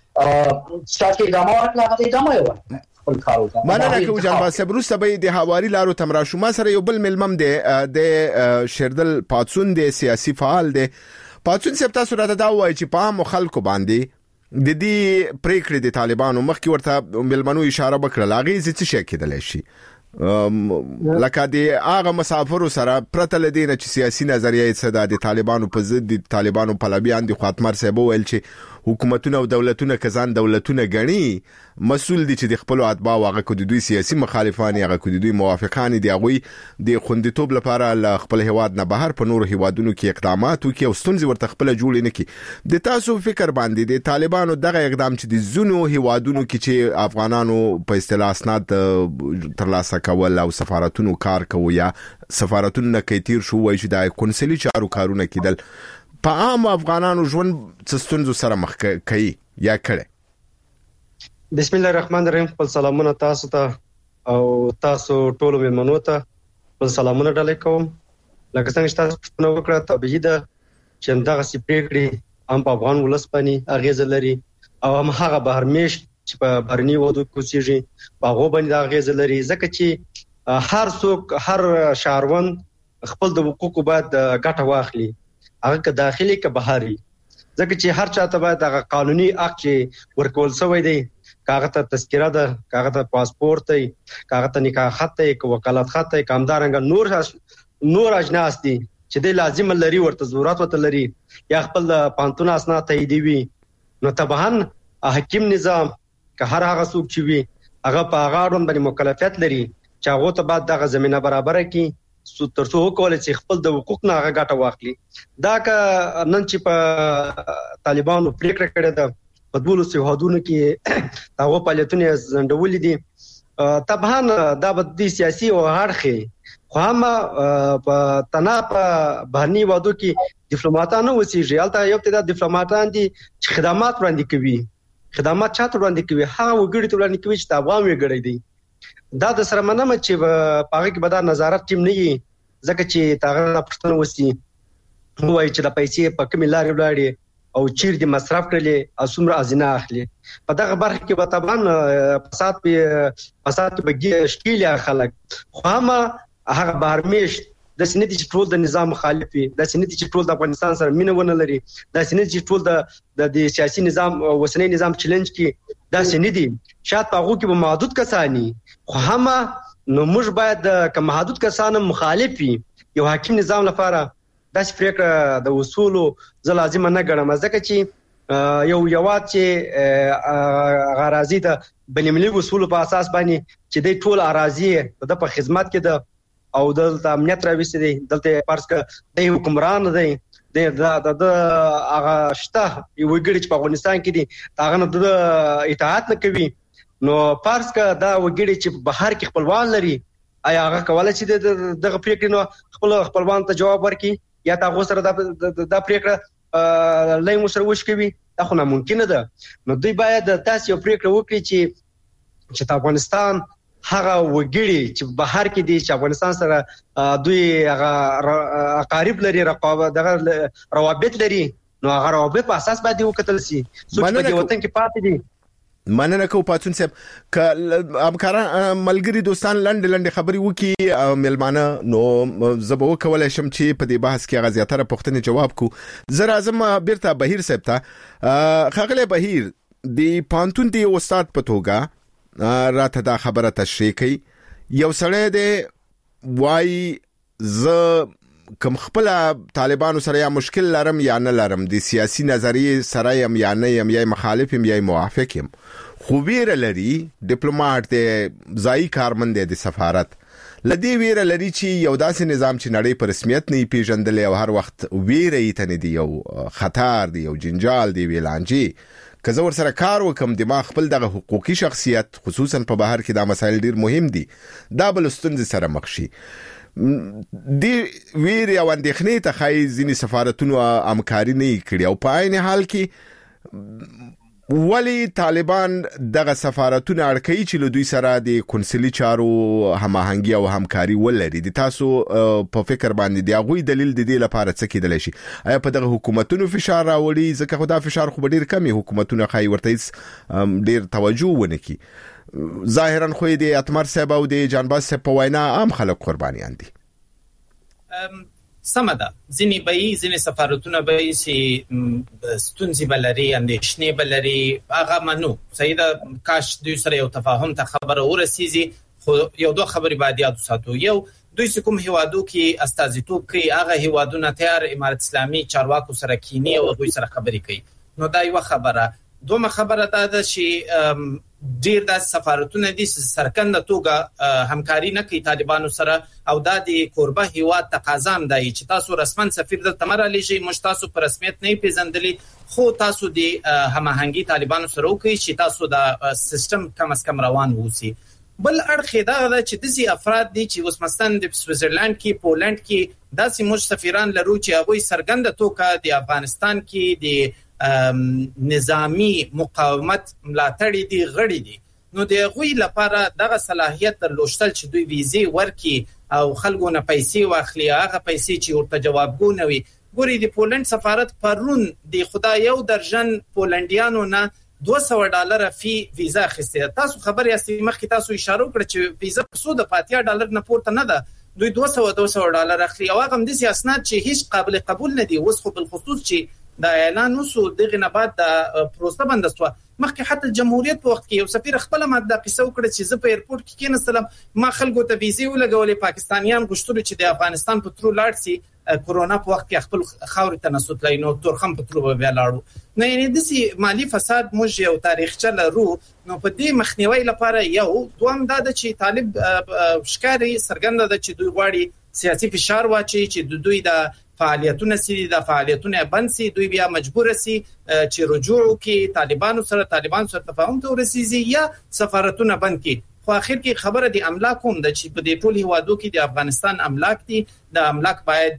چا چې ادامه ورکړه هغه ته ادامه یې ورکړه مننه کوم جان باز روسته به د هواري لارو تمراشوما سره یو بل ملمم دی د شردل پاتسون دی سیاسي فعال دی پاتسون سپتا صورت دا وایي چې په عام خلکو باندې د دې پریکړې د طالبانو مخکې ورته ملمنو اشاره وکړه لاغي څه شي کېدلی شي لکه د هغه مسافرو سره پرته لدینه چې سیاسي نظریه څه ده د طالبانو په ضد د طالبانو پلویان دي خاطمر صاحب ویل چې حکومتونه او دولتونه کزان دولتونه غني مسول دي چې د خپل اتباع واغه کو د دوی سیاسي مخالفان یا کو د دوی موافقان دي هغه د خوندیتوب لپاره ل خپل هواد نه بهر په نور هوادونو کې اقدامات وکي او ستونزې ورته خپل جوړ نه کی د تاسو فکر باندې د طالبانو دغه اقدام چې د زونو هوادونو کې چې افغانانو په اصطلاح اسناد ترلاسه کول او سفارتونو کار کوي یا سفارتونو نه کیتیر شو وای چې د کونسلي چارو کارونه کیدل په عام افغانانو ژوند څستونزو سره مخ کوي یا کړي. بسم الله الرحمن الرحیم. خپل سلامونه تاسو ته او تاسو ټول مېلمنو ته خپل سلامونه ډالۍ کوم. لکه څنګه چې تاسو پوښتنه وکړه طبيعي ده چې دغه سي پریکړې هم په افغان ولس باندې اغیز لري او هم هغه بهرمیش چې په برني وادو کوسيږي په هغه باندې اغیز لري ځکه چې هر څوک هر شهروند خپل د حقوقو باید ګټه واخلي هغه که داخلي که بهري ځکه چې هر چاته باید هغه قانوني حق چې ورکول شوی دی کاغه ته تذکره ده کاغه ته پاسپورت دی کاغه ته نکاح خط دی که وکالت خط دی کامدارنګ نور نور اجناس دي چې د لازم لري ورته ضرورت وته لري یا خپل پانتون اسناد تاییدي وي نو طبعا حکیم نظام که هر هغه څوک چې وي هغه په هغه اړوند باندې مکلفیت لري چې هغه ته بعد دغه زمينه برابر کړي تر څو کولای چې خپل د حقوق نه هغه ګټه واخلي. دا که نن چې په طالبانو پریکړه کړې ده په دولس هیوادونو کې هغه فعالیتونه ځنډولې دي طبعا دا به سیاسي او هرخي خو هم په تناپ بهرني وادو کې ډیپلوماټانو وسیږي البته یو تعداد ډیپلوماټان دي چې خدمات وړاندې کوي خدمات چاته وړاندې کوي هغه وګړي ته وړاندې کوي چې د افغان وګړي دي. دا د سره مننه چې په هغه کې به د نظارت ټیم نه وي ځکه چې تاغه پښتنه وسی وایي چې د پیسې په کومې لارې ولاړې او چیر دي مصرف کړلې او څومره ازینه اخلي په دغه برخه کې به طبعا فساد په فساد به شکیل خلک خو هم هغه بهرمیش د سنتي چې ټول د نظام مخالفي د سنتي چې ټول د افغانستان سره مینه ونه لري د سنتي چې ټول د سیاسي نظام وسنۍ نظام چیلنج کې دا سنتي شاید په هغه کې به محدود کسانی خو هم نو موږ باید د محدود کسانو مخالفي یو حاکم نظام لپاره د فکر د اصول ز لازم نه ګڼم ځکه چې یو یوات چې غرازي د بنملي اصول په اساس باندې چې د ټول اراضي د په خدمت کې د او دلته امنیت راوستي دي دلته پارس ک د حکمران دی د د هغه شته یو وګړي چې په افغانستان کې دي هغه نه د اطاعت نه کوي نو پارس ک دا وګړي چې بهر کې خپلوان لري آیا هغه کولای شي دغه پریکړه نو خپل خپلوان ته جواب ورکړي یا تاسو سره د د پریکړه لای مو سره وش کوي دا خو ناممکن ده. نو دوی باید تاسو یو پریکړه وکړي چې چې افغانستان هغه وګړي چې بهر کې دي چې افغانستان سره دوی هغه اقارب لري رقابت دغه روابط لري نو هغه روابط په اساس باندې وکتل شي څو چې په وطن کې پاتې دي مننه کو پاتون صاحب ک امکاران ملګری دوستان لند لند خبري وکي ملمانه نو زبو کولای شم چې په دې بحث کې هغه زیاتره پوښتنې جواب کو زه راځم بیرته بهیر صاحب ته خغله بهیر دی پانتون دی استاد په توګه راته دا خبره تشریح کوي یو سړی دی وای ز کوم خپل طالبانو سره یا مشکل لرم یا نه لرم د سیاسي نظریه سره یم یا نه یم یا مخالف یم یا موافق یم خو ویره لري ډیپلوماټ دی ځای کارمند دی د سفارت لدی ویره لري چې یو داسې نظام چې نړۍ په رسمیت نه پیژندل او هر وخت ویره یې تنه دی یو خطر دی یو جنجال دی ویلانجی که زه ور سره کار وکم د ما خپل دغه حقوقي شخصیت خصوصا په بهر کې دا مسایل ډیر مهم دي دا بل ستونزې سره مخ شي دی ویری او اندېښنې ته خای ځینې سفارتونو همکاري نه کړي او په عین حال کې ولی طالبان دغه سفارتونه اړکې چې له دوی سره د کونسلي چارو هماهنګي او همکاري ولري د تاسو په فکر باندې دی غوي دلیل د دې لپاره څه کېدل شي آیا په دغه حکومتونو فشار راوړي ځکه خو دا فشار خو ډیر کمی حکومتونه خای ورته ډیر توجه ونه کی ظاهرا خو د اتمر صاحب او د جانباز صاحب په وینا عام خلک قربانیان دي سمدا ځینی به ځینی سفارتونه به سي ستونزې بلري اندېښنې بلري هغه منو سیدا کاش دوی سره یو تفاهم ته خبره ورسیږي خو یو دوه خبرې باید یاد وساتو. یو دوی کوم هیوادو کې استازیتوب کوي هغه هیوادونه تیار امارت اسلامي چارواکو سره کینی او دوی سره خبرې کوي. نو دا یو خبره. دومره خبره ده چې ډیر د سفارتونو دي سرکنده توګه همکاري نه کوي طالبانو سره او د دې قربه هیواد تقاضا هم دی چې تاسو رسمن سفیر د تمره لږی مش تاسو پر رسمیت نه پیژندلی خو تاسو د هماهنګي طالبانو سره وکړي چې تاسو د سیستم کم از کم روان ووسی. بل اړخ دا ده چې دزي افراد دي چې اوس مثلا د سویټزرلند کې پولند کې داسې مش سفیران لرو چې هغه سرګند توګه د افغانستان کې د نظامی مقاومت ملاتړي دي غړي دي. نو د غوی لپاره دغه صلاحیت درلوشتل چې دوی ویزه ورکي او خلکو نه پیسې واخلي هغه پیسې چې ورته جوابګونه وي. ګوري د پولند سفارت پرون د خدای یو درجن پولندیانو نه دوه سوه ډالر فی ویزا اخیسته. تاسو خبر یاستئ مخکې تاسو اشاره وکړه چې ویزا په سود په اتیا ډالر نه پورته نه ده. دوی دوه سوه دوه سوه ډالر اخلي او هغه هم د اسناد چې هیڅ قابل قبول نه دي. اوس خو بل خصوص چې دا اعلان وسو دغه نه بعد د پروسه بندستو مخکې حتی جمهوریت په وخت کې یو سفیر خپل ماده قصه وکړه چې زه په ایرپورټ کې کېنستلم ما خلکو ته ویزه ولګولې پاکستانیان غوښتل چې د افغانستان په ترو لاړ سي کورونا په وخت کې خپل خاور ته نسوت لای نو تورخم په ترو به لاړو. نه یعنی د سي مالی فساد موږ یو تاریخچه لرو. نو په دې مخنیوي لپاره یو دوام دا د چې طالب شکاري سرګند د چې دوی غواړي سیاسي فشار واچي چې د دوی د فعالیتونه سي د فعالیتونه بند سي دوی بیا مجبور سي چې رجوع کوي طالبانو سره طالبان سره تفاهم ته ورسیږي یا سفارتونه بند کړي. خو اخر کې خبره د املاک هم د چې په دې ټول هیوادو کې د افغانستان املاک دي. د املاک باید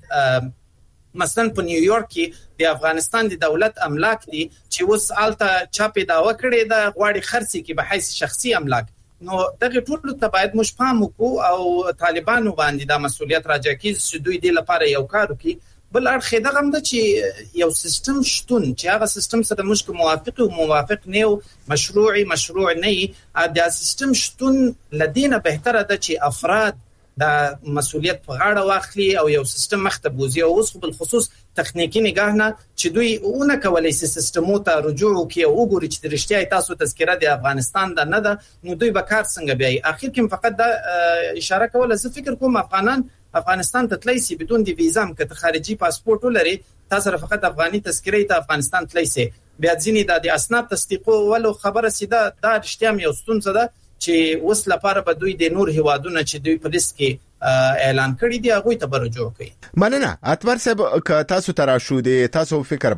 مثلا په نیویورک کې د افغانستان د دولت املاک دي چې اوس آلته چاپې دا وکړي د غواړي خرڅي کې به حیث شخصي املاک. نو دغه ټول ته باید مش پام وکړو او طالبانو باندې د مسؤلیت راجع کیږي چې دوی د لپاره یو کار وکړي. بل اړخ دا هم د چې یو سیستم شتون چې هغه سیستم سره موږ موافق او موافق نه او مشروعي مشروع نه د سیستم شتون لدينا بهتره ده چې افراد د مسؤلیت په غاړه واخلي او یو سیستم مخته بوزي او اوس په خصوص تخنیکی نگاه نه چې دوی اونه کولای شي سیستمو ته رجوع وکړي او وګوري چې د رښتیا تاسو تذکره د افغانستان د نه ده نو دوی به کار څنګه بیاي. اخر کې فقط دا اشاره کوله زه فکر کوم افغانان افغانستان ته تللی سي بدون د ویزا هم که خارجي پاسپورت ولري تاسو سره فقط افغاني تذکره ته افغانستان تللی سي بیا ځینې د اسناد تصدیق ولو خبره سیده دا رښتیا یو ستونزه ده چې اوس لپاره به دوی د نور هیوادونو چې دوی په لیست کې اعلان کړی دی هغه ته برجو کوي. مننه اتمر صاحب ک تاسو ترا شو دي تاسو فکر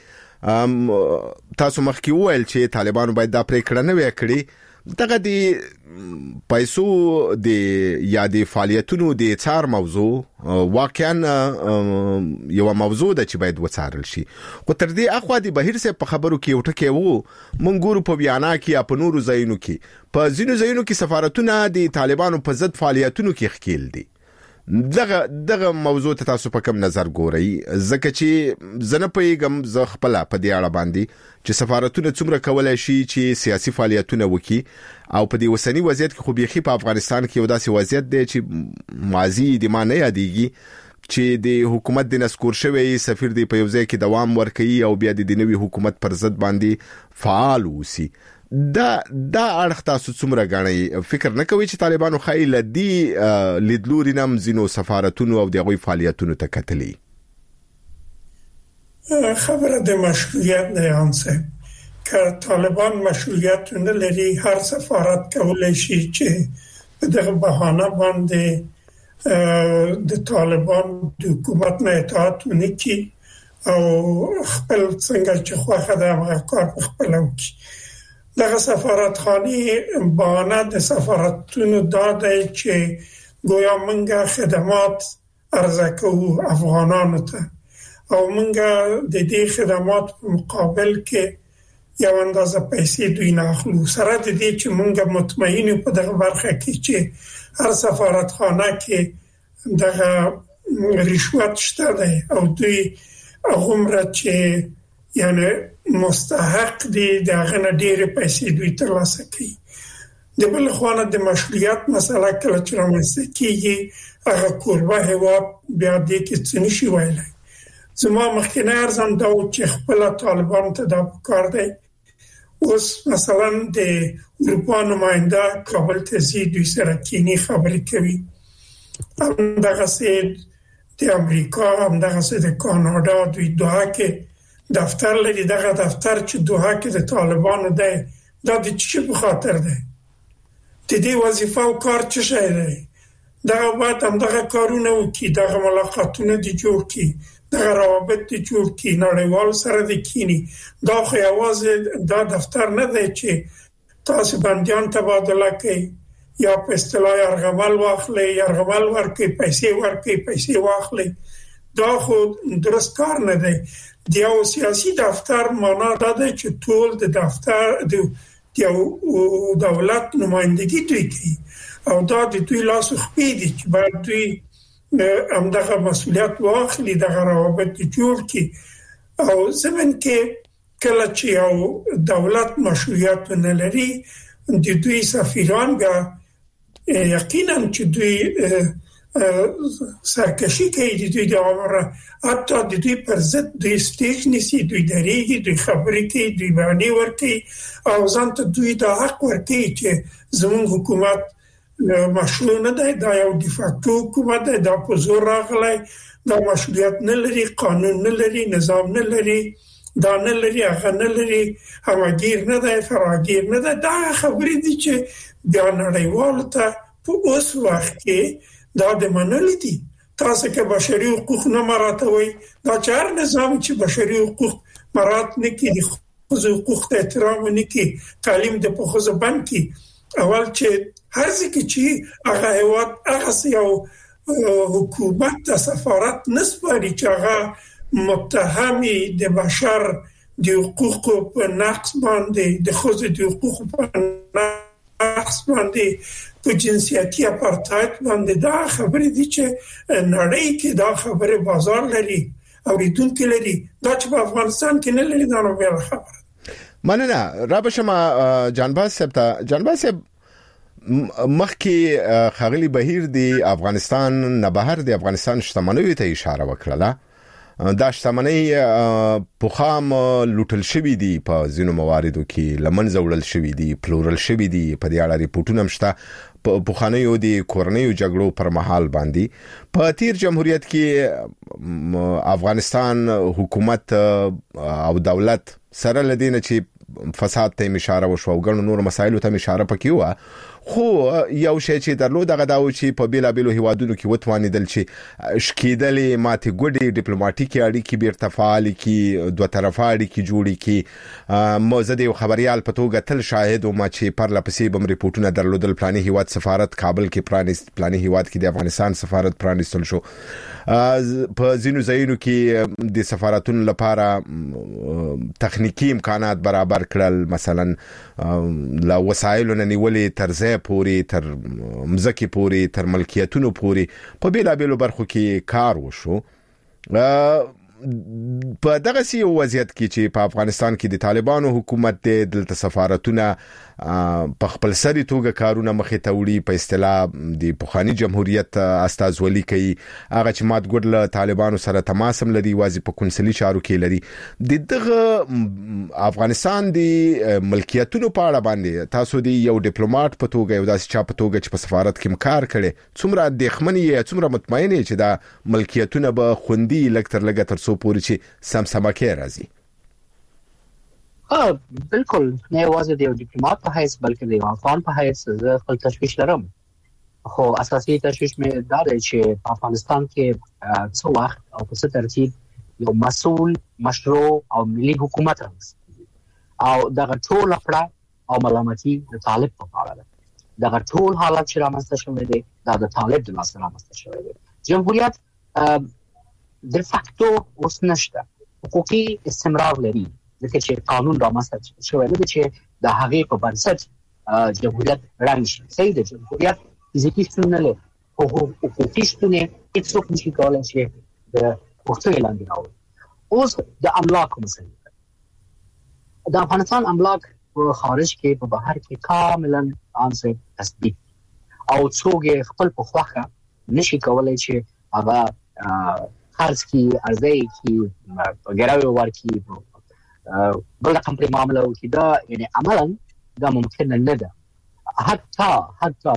باندې تاسو مخکې وویل چې طالبانو باید دا پریکړه نه وکړي دغه د پیسو د یادي فعالیتونو د څار موضوع واقعا یو موضوع ده چې باید وڅارل شي. خو تر دې اخوا د بهیر سه په خبرو کې وټکه وو مونږ ګورو په بیانا کې په نورو ځایونو کې په ځینو ځایونو کې سفارتونه د طالبانو په ضد فعالیتونو کې ښکیل دي. دغه دغه موضوع ته تاسو په کوم نظر ګورئ ځکه چې زنه پیغام ز خپل په دې اړه باندې چې سفارتونه څومره کولای شي چې سیاسي فعالیتونه وکړي او په دې وسنی وضعیت کې خو بيخي په افغانستان کې یو داسې وضعیت دی چې ماضي د معنی یادېږي چې د حکومت د نسکور شوی سفیر دی په یو ځای کې دوام ورکړي او بیا د نوي حکومت پر ضد باندې فعال وسی. دا دا اړخ تاسو څومره غاڼي فکر نه کوي چې طالبانو خایل دي لیدلوري نم زینو سفارتونو او دغه فعالیتونو ته کتلی؟ خبره د مشروعیت نه انسه که طالبان مشروعیت نه لري هر سفارت کولای شي چې په دغه بهانه باندې د طالبان د حکومت نه اطاعت ونکړي او خپل څنګه چې خوخه د هغه کار خپل وکړي. دغه سفارتخانه بهانه د سفارتونو داده چې گویا منګه خدمات عرضه کوو افغانانو ته او منګه د دې خدمات په مقابل کې یو اندازه پیسې دوی نه اخلو سره د دې چې منګه مطمئن په دغه برخه کې چې هر سفارتخانه کې دغه رشوت شته دی او دوی هغومره چې یعنی مستحق دي دغه نه ډېر پیسې دوی ترلاسه کوي. د بل خوانه د مشروعیت مسله کله چې رامنځته کیږي هغه کوربه هیواد بیا دې کې څه نشي ویلای. زما مخکنه ارزم دا چې خپل طالبان ته دا کار دی اوس مثلا د اروپا نماینده کابل ته زی دوی سره کینی خبرې کوي همدغه سي د امریکا همدغه سي د کاناډا دوی دوه کې دفتر لري دغه دفتر چې دوه کې د طالبانو دی دا د چی په خاطر دی د دې وظیفه او کار څه شي دی دا وخت همدغه کارونه وکي دغه ملاقاتونه دي جوړ کی دغه روابط دي جوړ کی نړیوال سره د کینی دا خو یوازې دا دفتر نه دی چې تاسو بنديان تبادله کوي یا په اصطلاح ارغوال واخلي ارغوال ورکي پیسې ورکي پیسې واخلي دا خو درست کار نه دی د یو سیاسي دفتر معنا دا دی چې ټول د دفتر د یو دولت نمائندګي دوی کوي او دا د دوی لاس خپې دي چې باید دوی همدغه مسؤلیت واخلي دغه روابط جوړ کړي او زمون کې کله چې یو دولت مشروعیت نه لري د دوی سفیران ګا یقینا چې دوی سرکشي کوي د دوی د عمره حتی د دوی پر ضد د سټیج نسی دوی درېږي د خبرې کوي د باندې ورکي او ځان ته دوی د حق ورکي چې زموږ حکومت مشروع نه دی دا یو دیفاکتو حکومت دی دا په زور راغلی دا مشروعیت نه لري قانون نه لري نظام نه لري دا نه لري هغه نه لري همگیر نه دی فراگیر نه دی دا خبرې دي چې بیا نړیوال ته په اوس وخت کې دا د منل دي تاسو کې بشري حقوق نه مراتوي دا چار نظام چې بشري حقوق مرات نه کړي خو حقوق ته احترام نه کړي تعلیم د پخوزه باندې کی اول چې هر ځکه چې هغه هواد هغه یو حکومت د سفارت نسباري چې هغه متهمي د بشر د حقوق په نقص باندې د خوځې د حقوق په نقص باندې په جنسيتي اپارټایډ باندې دا خبرې دي چې نړۍ کې دا خبره بازار لري او ریدونکو لري دا چې په افغانستان کې نه لري دا نو بل خبره مننه رابشما جانباز صاحب جانباز صاحب مخکې خغلی بهیر دی افغانستان نه بهر دی افغانستان شتمنۍ ته اشاره وکړه دا شتمنۍ پوخام لوټل شوې دي په ځینو مواردو کې لمنځه وړل شوې دي پلورل شوې دي په دې اړه ریپورتونه مشته په خانيو دي کورنیو جګړو پر مهال باندې په تیر جمهوریت کې افغانستان حکومت او دولت سره لدینه چې فساد ته اشاره وشو او ګڼو نور مسایلو ته اشاره پکې و خو یو شی چې درلود دغه داو چې په بیلابیلو هیوادونو کې وتوانیدل چې شکیدلې ماته ګډي ډیپلوماټیکي اړیکې بیرته فعال کی دوه طرفه اړیکې جوړې کی موزه دی خبريال په توګه تل شاهد او ما چې پر لپسې بم ریپورتونه درلودل پلاني هیواد سفارت کابل کې پرانیست پلاني هیواد کې د افغانستان سفارت پرانیستل شو په ځینو ځایونو کې د سفارتونو لپاره تخنیکی امکانات برابر کړل مثلا لا وسایلو نه نیولې ترځه پوری تر مزکی پوری تر ملکیتونو پوری په بیلابیلو برخو کې کار وشو په دغه سی وضعیت کې چې په افغانستان کې د طالبانو حکومت د سفارتونه په خپل سری توګه کارونه مخې ته وړي په اصطلاح د پوخانی جمهوریت استازولي کوي هغه چې مات ګډل طالبانو سره تماس هم لري واځي په کنسلي چارو کې لري د دغه افغانستان د ملکیتونو په اړه باندې تاسو دی یو ډیپلوماټ په توګه یو داسې چا په توګه چې په سفارت کې کار کړي څومره د خمنې څومره مطمئن چې دا ملکیتونه به خوندي لکتر لګ تر څو پورې چې سم سمکه راځي ها بالکل نه وازه دی ډیپلوماټ په حیث بلکې دی افغان په حیث زه خپل تشویش لرم خو اساسي تشویش مې دا دی چې افغانستان کې څو وخت او په څه ترتیب یو مسؤل مشروع او ملي حکومت راځي او دغه ټول افړه او ملامتي د طالب په اړه ده دغه ټول حالت چې رامنځته شوی دی دا د طالب د لاس رامنځته شوی دی جمهوریت د فاکتو اوس نشته حقوقي استمرار لري ځکه چې قانون رامنځته شوی دی چې د هغې په بنسټ جمهوریت رنګ شي صحیح دی جمهوریت فزیکي شتون نه لري خو حقوقي شتون یې هیڅوک نشي کولی چې د پښتو لاندې راوړي اوس د املاکو مسله د افغانستان املاک په خارج کې په بهر کې کاملا انسه تثبیت او څوک خپل په خوخه نشي کولای چې هغه خرڅ کی ارزای کی ګراوي ورکی بل رقم پر معامله وکړي دا یعنی عملا دا ممکن نه ده. حتی حتی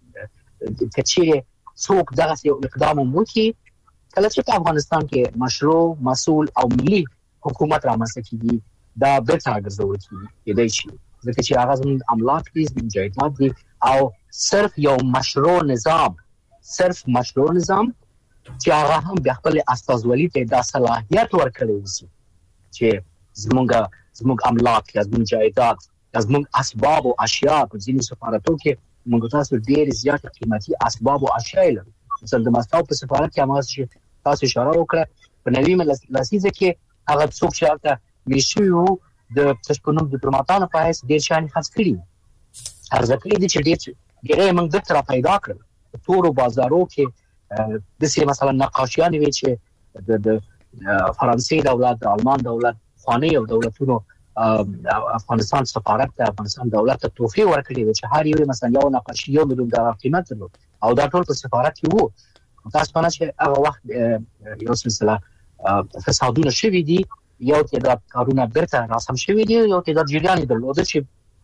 کچې څوک دغه یو اقدام وکړي کله چې په افغانستان کې مشروع مسؤل او ملي حکومت رامنځته کیږي دا بیرته راګرځول کیږي شي ځکه چې هغه زموږ املاک دي زموږ جایداد دي او صرف یو مشروع نظام صرف مشروع نظام چې هغه هم بیا خپل استازولي ته د صلاحیت ورکړي وي چې زموږ زموږ املاک یا زموږ جایداد یا زموږ اسباب او اشیاء په ځینې سفارتونو کې موږ تاسو ډېر زیات قیمتي اسباب او اشیاء لرو. مثلا د ماسکو په سفارت کې هغه تاسو اشاره وکړه په نوي لسیزه کې هغه څوک چې هلته میشي وو د تشکونو ډیپلوماټانو په هیڅ ډېر شان خاص کړی ارزه کړی دي چې ډېر ډېر موږ د تر پیدا کړل په تورو بازارو کې د سي مثلا نقاشیان وی چې د فرانسې دولت د آلمان دولت خواني او دولتونو افغانستان سفارت د افغانستان دولت ته توفیق ورکړي چې هر یو مثلا یو نقاشي یو میلیون ډالر قیمت درلود او دا ټول په سفارت کې وو. تاسو نه چې هغه وخت یو سلسله فسادونه شوي دي یو تعداد کارونه برته راسم شوي دي یو تعداد جریان درلود چې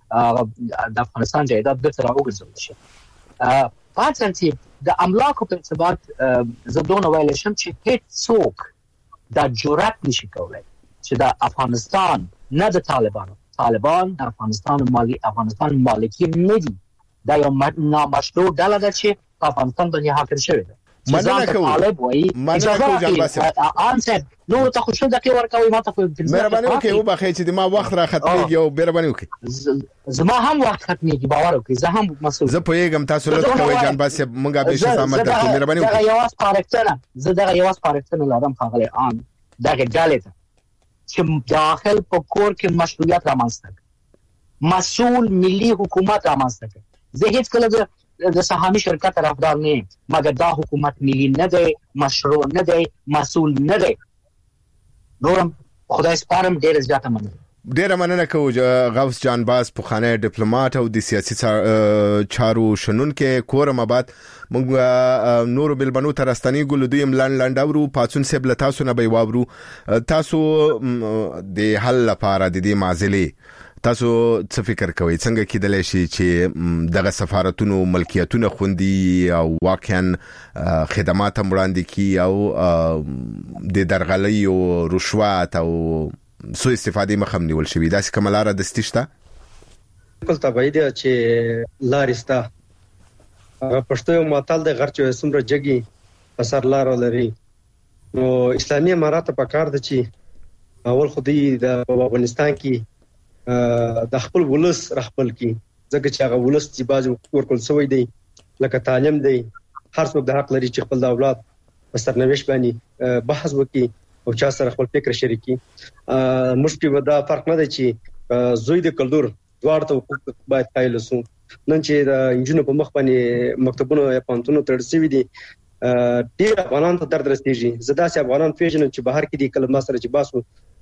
د افغانستان جایداد برته راوګرځول شي. پاتنتي د املاکو په ارتباط زدون ویل شم چې هیڅ څوک دا جرأت نشي کولای چې د افغانستان نه د طالبانو طالبان د افغانستان مالی افغانستان مالکی نه دي دا یو نامشروع ډله ده چې په افغانستان باندې حاکم شوی ده. مننه کوم مننه کوم جان باسم انسر نو ته خوشو دکې ورکوي ما ته مهرباني وکړئ او بخیر چې ما وخت را ختمېږي او مهرباني وکړئ زما هم وخت ختمېږي باور وکړئ زه هم مسؤل زه پوهیږم تاسو لږ کوي جان باسم مونږه به شامل درته مهرباني وکړئ. دا یو سپارښتنه زه دا یو سپارښتنه لرم خاغلی ان دا ګالې چې داخل په کور کې مشروعیت رامنځته مسؤل ملي حکومت رامنځته کوي. زه هیڅ کله د سهامي شرکت طرفدار نه مګر دا حکومت ملي نه دی مشروع نه دی مسؤل نه دی. نورم خدای سپارم ډېر زیاته مننه ډېر مننه کوم غوث جان باز پخوانی ډیپلوماټ او د سیاسي چارو شنونکو کورم آباد موږ نور بلبنو ترستاني ګل دویم لاند لاند اورو پاتون سیب لتاسو نه به واورو تاسو د حل لپاره د دې معضلې تاسو څه فکر کوئ څنګه کېدلی شي چې دغه سفارتونو ملکیتونه خوندي او واقعا خدمات هم وړاندې کړي او د درغلۍ او رشوت او سو استفادې مخه هم نیول شوې داسې کومه لاره دستي شته؟ بالکل طبیعي ده چې لارې شته. پښتو یو متل دی غر چې څومره جګي په سر لاره لري. نو اسلامي امارات په کار ده چې اول خو دې د افغانستان کې د خپل ولس رخپل کی ځکه چې هغه ولس چې باز ورکول سوی دی لکه تعلیم دی هر څوک د حق لري چې خپل د اولاد په سرنوشت باندې بحث وکړي او چا سره خپل فکر شریکي. مشکل ودا فرق نه دی چې زوی د کلدور دوار ته حقوق باید قایل وسو. نن چې د انجینو په مخ باندې مکتبونو یا پانتونو ترسوي دي ډیر افغانان ته درد رسیږي. زدا سي افغانان پیژنم چې بهر کې دي کلمه سره چې باسو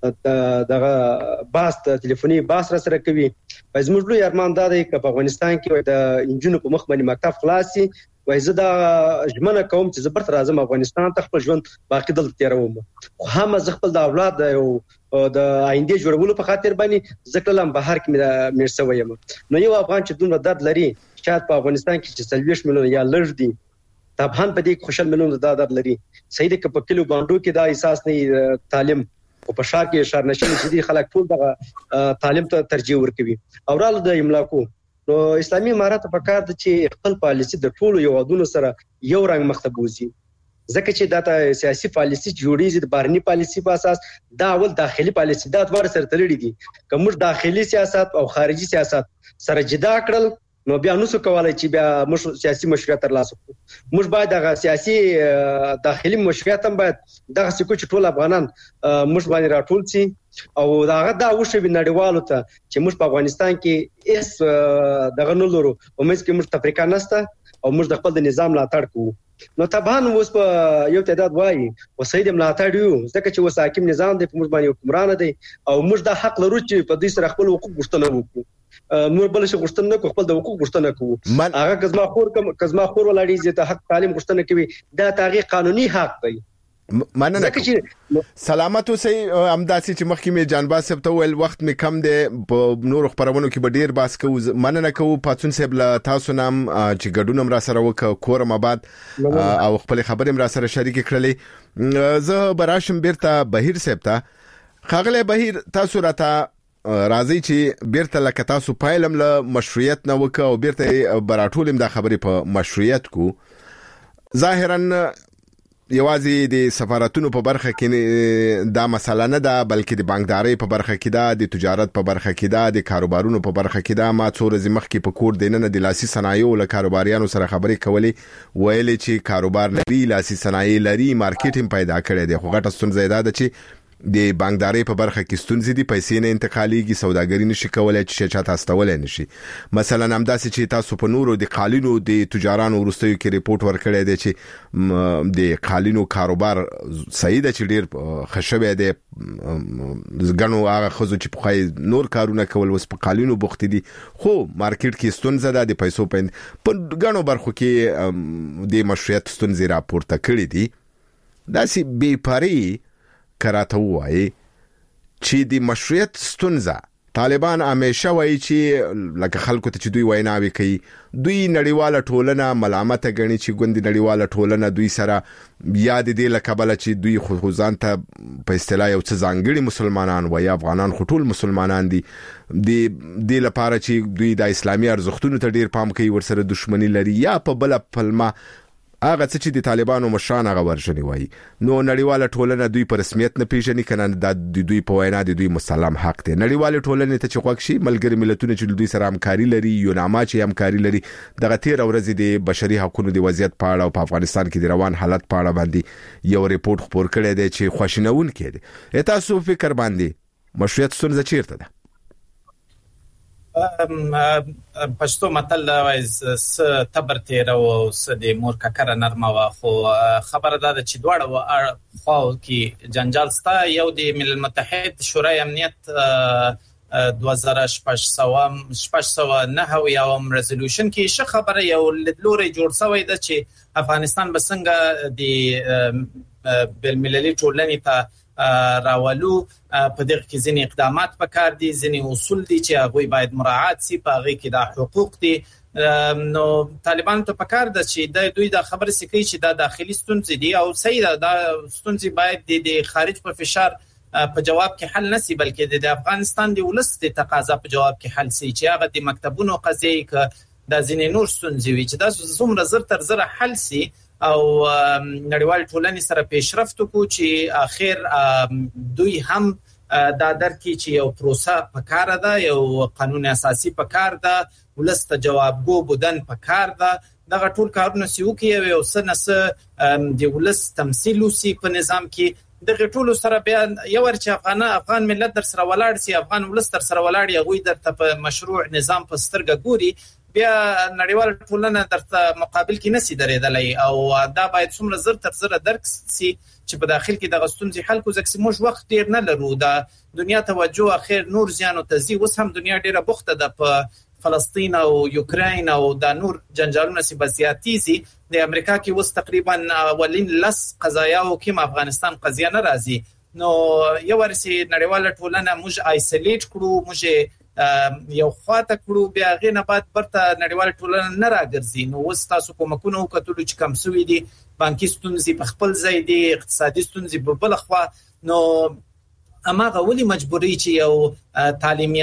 دغه باس ټلیفوني باس را سره کوي. زموږ لوی ارمان دا دی چې په افغانستان کې د انجینو په مخ باندې مکتب خلاصي وای زه دا ژمنه کوم چې زبرت راځم افغانستان ته خپل ژوند باقی دلته تیروم خو هم زه خپل د اولاد او د آینده جوړولو په خاطر باندې ځکه لم بهر کې مې مرسوي یم. نو یو افغان چې دومره درد لري شاید په افغانستان کې چې سلويش مليون یا لږ دي طبعا په دې خوشحال مليون د درد لري. صحیح ده په کلو باندې کې دا احساس نه تعلیم او په شار کې شار نشي چې دي خلک ټول دغه تعلیم ته ترجیح ورکوي او رال د املاکو. نو اسلامي امارات په کار د چې خپل پالیسي د ټولو یو ودونو سره یو رنګ مختبوزي ځکه چې دا سیاسي پالیسي جوړیږي د بهرني پالیسي په اساس دا اول داخلي پالیسي دا دوه سره تړلې دي. کوم داخلي سیاست او خارجي سیاست سره جدا کړل نو بیا نو څه کولای چې بیا مش سیاسي مشروعیت ترلاسه کړو. موږ باید دغه سیاسي داخلي مشروعیت هم باید دغه څه چې ټول افغانان موږ باندې راټول شي او داغه دا وشي بنړیوالو ته چې موږ په افغانستان کې اس دغه نو لرو او موږ کې موږ تفریقا نسته او موږ د خپل د نظام ملاتړ کوو. نو طبعا اوس په یو تعداد وایي وسید ملاتړ یو ځکه چې وس حاکم نظام دی په موږ باندې حکمران دی او موږ د حق لرو چې په دې سره خپل حقوق غوښتنه وکړو. نور بل څه غوښتنه نه کوو خپل د حقوق غوښتنه کوو. هغه کزما خور کزما خور ولړي چې ته حق تعلیم غوښتنه کوي دا تاغي قانوني حق دی. مننه سلامت اوسئ. امداسي چې مخکې می جانباز صاحب ته ول وخت می کم دی په نور خبرونو کې به ډیر باس کوو. مننه کوو پاتون صاحب له تاسو نام چې ګډونم را سره وک کورم آباد او خپل خبرې را سره شریک کړلې. زه براشم بیرته بهیر صاحب ته. خاغله بهیر تاسو راته راځي چې بیرته لکه تاسو پایلم له مشروعیت نه وک او بیرته براټولم د خبرې په مشروعیت کو. ظاهرا یوازې د سفارتونو په برخه کې دا مسله نه ده بلکې د بانکداري په برخه کې ده، د تجارت په برخه کې ده، د کاروبارونو په برخه کې ده. ما څو ورځې مخکې په کور دینه د لاسي صنایعو له کاروباریانو سره خبرې کولې، ویلې چې کاروبار لري، لاسي صنایع لري، مارکیټ هم پیدا کړی دی. خو غټه ستونزه ده چې د بانکداري په برخه کې ستونزې دي، پیسې نه انتقالېږي، سوداګري نشي کولای چې چاته استولای نشي. مثلا همداسې چې تاسو په نورو د قالینو د تجارانو ورستیو کې ریپورت ورکړی دی چې د قالینو کاروبار صحیح ده چې ډیر خشبه دی، ځګنو هغه خزو چې په خای نور کارونه کول وس په قالینو بوخت دي، خو مارکیټ کې ستونزه ده، د پیسو په غنو برخو کې د مشروعیت ستونزې راپورته کړې دي. داسې بې پاري کراته وایي چې د مشروعیت ستونزه طالبان همیشه وایي چې لکه خلکو ته چې دوی ویناوي کوي، دوی نړیواله ټولنه ملامت غني چې ګوندې نړیواله ټولنه دوی سره یاد دي لکه بل چې دوی خو ځان ته په اصطلاح یو څه ځانګړي مسلمانان وایي، افغانان خو ټول مسلمانان دي. د دې لپاره چې دوی د اسلامي ارزښتونو ته ډیر پام کوي، ورسره دښمنی لري یا په بل پلمه هغه څه چې د طالبانو مشران هغه ورژني وایي. نو نړیواله ټولنه دوی په رسمیت نه پیژني، کنه د دوی په وینا د دوی مسلم حق دی. نړیواله ټولنه ته چې خوښ شي ملګری ملتونه چې دوی سره همکاري لري، یوناما چې همکاري لري، دغه تیر ورځ د بشري حقوقو د وضعیت په اړه او په افغانستان کې د روان حالت په اړه باندې یو ریپورت خپور کړی دی چې خوشنون کړي. تاسو فکر باندې مشروعیت ستونزه چیرته ده؟ پښتو متل وایي س تبر تیر او س د مور ککر نرمه وا، خو خبره ده چې دواړه خو کې جنجال ستا. یو د ملل متحد شورای امنیت دوه زره شپږ نه یو ریزولوشن کې ش خبره یو لوري جوړ شوی ده چې افغانستان بسنګ د بل مللي ټولنې ته راولو. په دغه کې ځینې اقدامات پکار دي، ځینې اصول دي چې هغه باید مراعات شي، په هغه کې د حقوق دي. نو طالبان ته پکار ده چې د دوی د خبرې سکی چې د داخلي ستونزې دي او صحیح ده، د ستونزې باید د خارج په فشار په جواب کې حل نشي، بلکې د افغانستان د ولس د تقاضا په جواب کې حل شي، چې هغه د مکتبونو قضیه ک د ځینې نور ستونزې وي چې دا څومره زر تر زر حل شي او نړیوال ټولنې سره پیشرفت وکړو چې اخر دوی هم دا درکې چې یو پروسه پکار ده، یو قانون اساسي پکار ده، ولست جوابګو بودن پکار ده. دغه ټول کارونه سیو کې یو سنس د ولست تمثيل وسی په نظام کې دغه ټول سره بیا یو ورچ افغان افغان ملت در سره ولاړ سي، افغان ولست در سره ولاړ یغوي درته په مشروع نظام په سترګه ګوري، بیا نړیوال ټولنه درته مقابل کې نسی درېدلای. او دا باید څومره زر تر زر درک سي چې په داخل کې د غستونځي حل کو ځکه موږ وخت ډیر نه لرو. د دنیا توجه اخر نور زیان او تزي اوس هم دنیا ډیره بوخته ده په فلسطین او یوکرين او د نور جنجالونو سی بزیاتیزي. د امریکا کې اوس تقریبا اولین لس قضایاو کې افغانستان قضیه نه راځي. نو یو ورسي نړیواله ټولنه موږ آیسولیټ کړو، موږ یو خواته کړو، بیا غینه بعد برته نړیوال ټولنه نه راګرځي. نو اوس تاسو کومکونه وکړو چې کم سوي دي، بانکي ستونزې په خپل ځای دي، اقتصادي ستونزې په بل خوا. نو اماغه ولي مجبوري چې یو تعلیم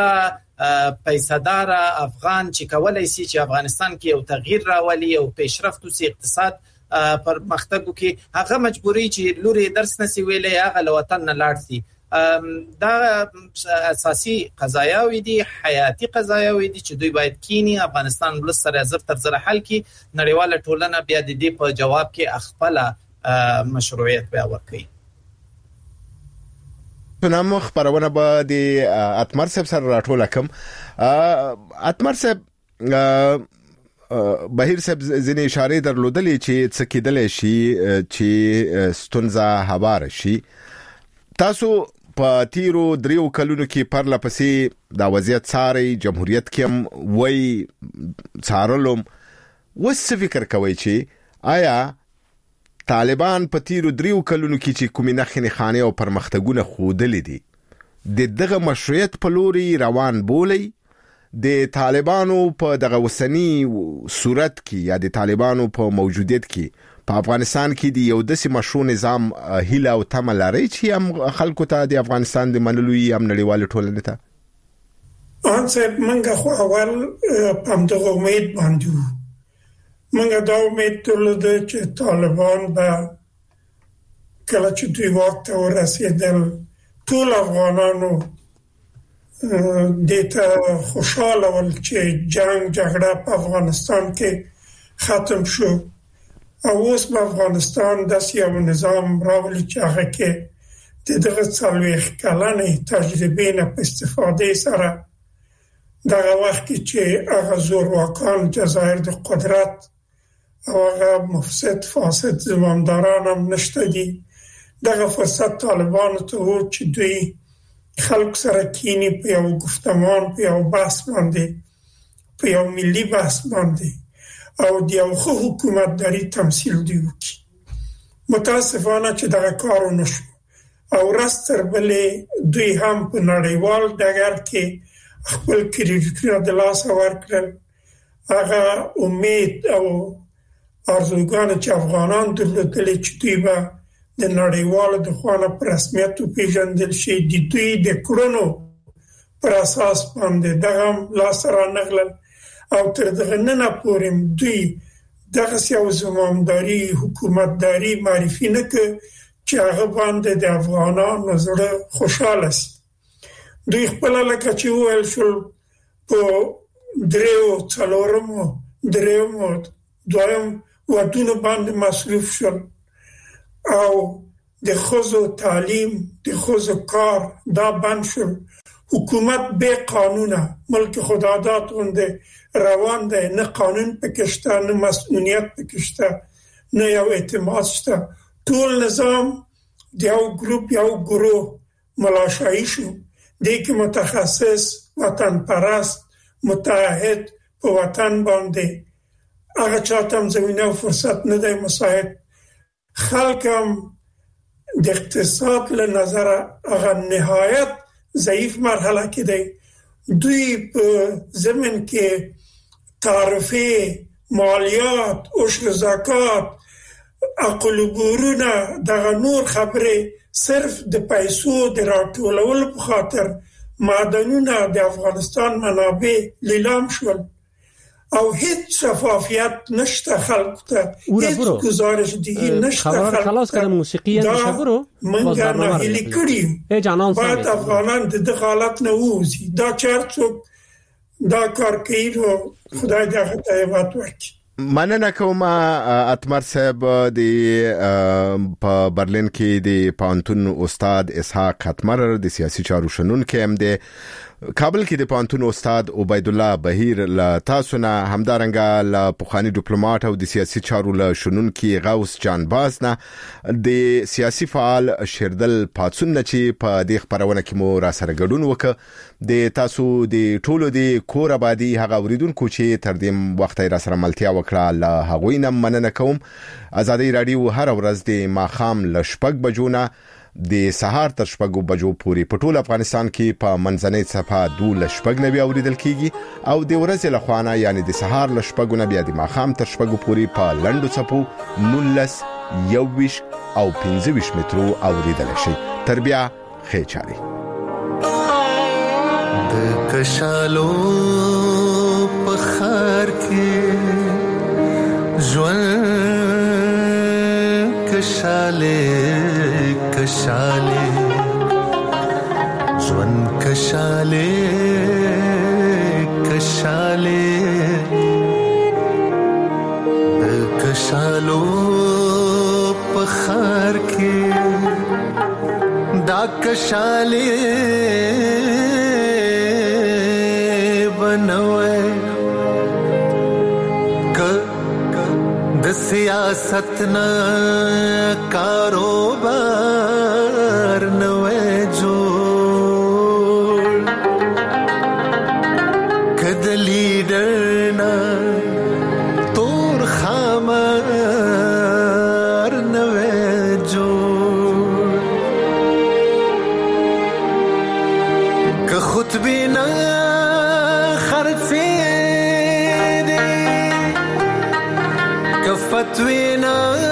یافته پیسادار افغان چې کولای شي چې افغانستان کې یو تغییر راولي او پیشرفت وسي اقتصاد پر مختګو کې، هغه مجبوري چې لوري درس نسی ویلې هغه لوطن نه لاړ شي. دا اساسي قضاياوي دي، حياتي قضاياوي دي چې دوی باید کینی افغانستان ول سره زر تر زر حل کی. نړیواله ټولنه بیا د دې په جواب کې خپل مشروعیت بیا ورکړي. نو خبرونه به د اتمر صاحب سره راټول کوم. اتمر صاحب بهیر صاحب ځینې اشاره درلودلې چې څه کېدل شي چې ستونزه هوار شي. تاسو په تیرو دریو کلونو کې پرله پسې د وضعیت ساري جمهوریت کې هم وای څارلم. وس فکر کوي چې آیا طالبان په تیرو دریو کلونو کې چې کومې نښې خانه او پرمختګونه خودلې دي د دغه مشروعیت په لوري روان بولي د طالبانو په دغه وسنی صورت کې یا د طالبانو په موجودیت کې په افغانستان کې دی یو داسې مشروع نظام هیله او تمه لري چې هم خلکو ته د افغانستان د منلو هم نړیوال ټولنې ته ان څه منګه خو اول پام دغه امید باندې منګه دا امید درلوده چې طالبان به کله چې دوی واک ته ورسېدل ټول افغانانو دته خوشاله ول چې جنگ جګړه په افغانستان کې ختم شو او اوس په افغانستان داسې یو نظام راولي چې هغه کې د دغه څلوېښت کلنې تجربې نه په استفادې سره دغه وخت کې چې هغه زورواکان جزایر د قدرت او هغه مفسد فاسد زمامداران هم نشته دي دغه فرصت طالبانو ته و چې دوی خلق سره کینی په یو گفتمان په یو بحث باندې په یو ملي بحث باندې او د یو خو حکومت داری تمثيل دی وکي متاسفانه چې دغه کارو نشو او راستر بلې دوی هم په نړیوال ډګر کې خپل کریډټونه د لاس ورکړل هغه امید او ارزوګان چې افغانان درلودل چې دوی به د نړیوالو د خوانه پر رسمیت او پیژندل شي د دوی د کړنو پر اساس باندې دغه لاس را نغلل او تر دغه نه پورم دوی دغه یو زمامداري حکومتداري معرفي نه ک چې هغه باندې د افغانانو زړه خوشاله شي دوی خپل لکه چې ویل شو په دریو څلورمو دریو دویم ودونه باندې مصروف شول او د خوځو تعلیم د خوځو کار دا بند شو حکومت به قانونه ملک خدادات غونډه روان ده نه قانون پکشته نه مسئولیت پکشته نه یو اعتماد شته ټول نظام د یو ګروپ یو ګروه ملاشایی شو د کې متخصص وطن پرست متعهد په وطن باندې هغه چاته زمينه فرصت نه دی مساعد خلکم د اقتصاد له نظر هغه نهایت ضعیف مرحله کې دی دوی په زمن کې تعرفه مالیات عشر زکات عقل بورونه دغه نور خبره صرف د پیسو د راټولولو په خاطر معدنونه د افغانستان منابع لیلام شول او هیڅ شفافیت نشته خلق ته هیڅ گزارش دیگه نشته خبر خلاص کردم موسیقی نشبرو من گرنه هیلی کردیم باید افغانان ده حالت نووزی دا چرچوک دا کار کهی رو خدای ده خطایبات وکی مننه کوم اتمر صاحب د په برلین کې د پانتون استاد اسحاق اتمر د سیاسي چارو شنون کې هم د کابل کې د پانتون استاد عبید الله بهیر ل تاسو نه همدارنګه ل پوخانی ډیپلوماټ او د سیاسي چارو ل شنون کې غوث جان باز نه د سیاسي فعال شیردل پاتسون نه چې په دې خبرونه کې مو را سره ګډون وکړه د تاسو د ټولو د کور آبادی هغه اوریدونکو چې تر دې وخت را سره ملتیا وکړه له هغوی نه مننه کوم ازادي رادیو هر ورځ د ماخام ل شپږ بجونه د سهار تر شپږو بجو پورې په ټول افغانستان کې په منځنۍ صفه دوه شپږ نوي اوریدل کیږي او د ورځې له خوانه یعنی د سهار له شپږو بیا د ماخام تر شپږو پورې په لندو صفو نولس یوویش او پنځه مترو اوریدل شي تر بیا خې چاري د کشالو په خار کې ژوند کشاله کشاله ژوند کشاله کشاله د کشالو په خار کې دا کشاله بنوي د سیاست نه کاروبار نوې جوړ کد لیډر نه تور خامر نوې فتوینا خرڅې دي که فتوینا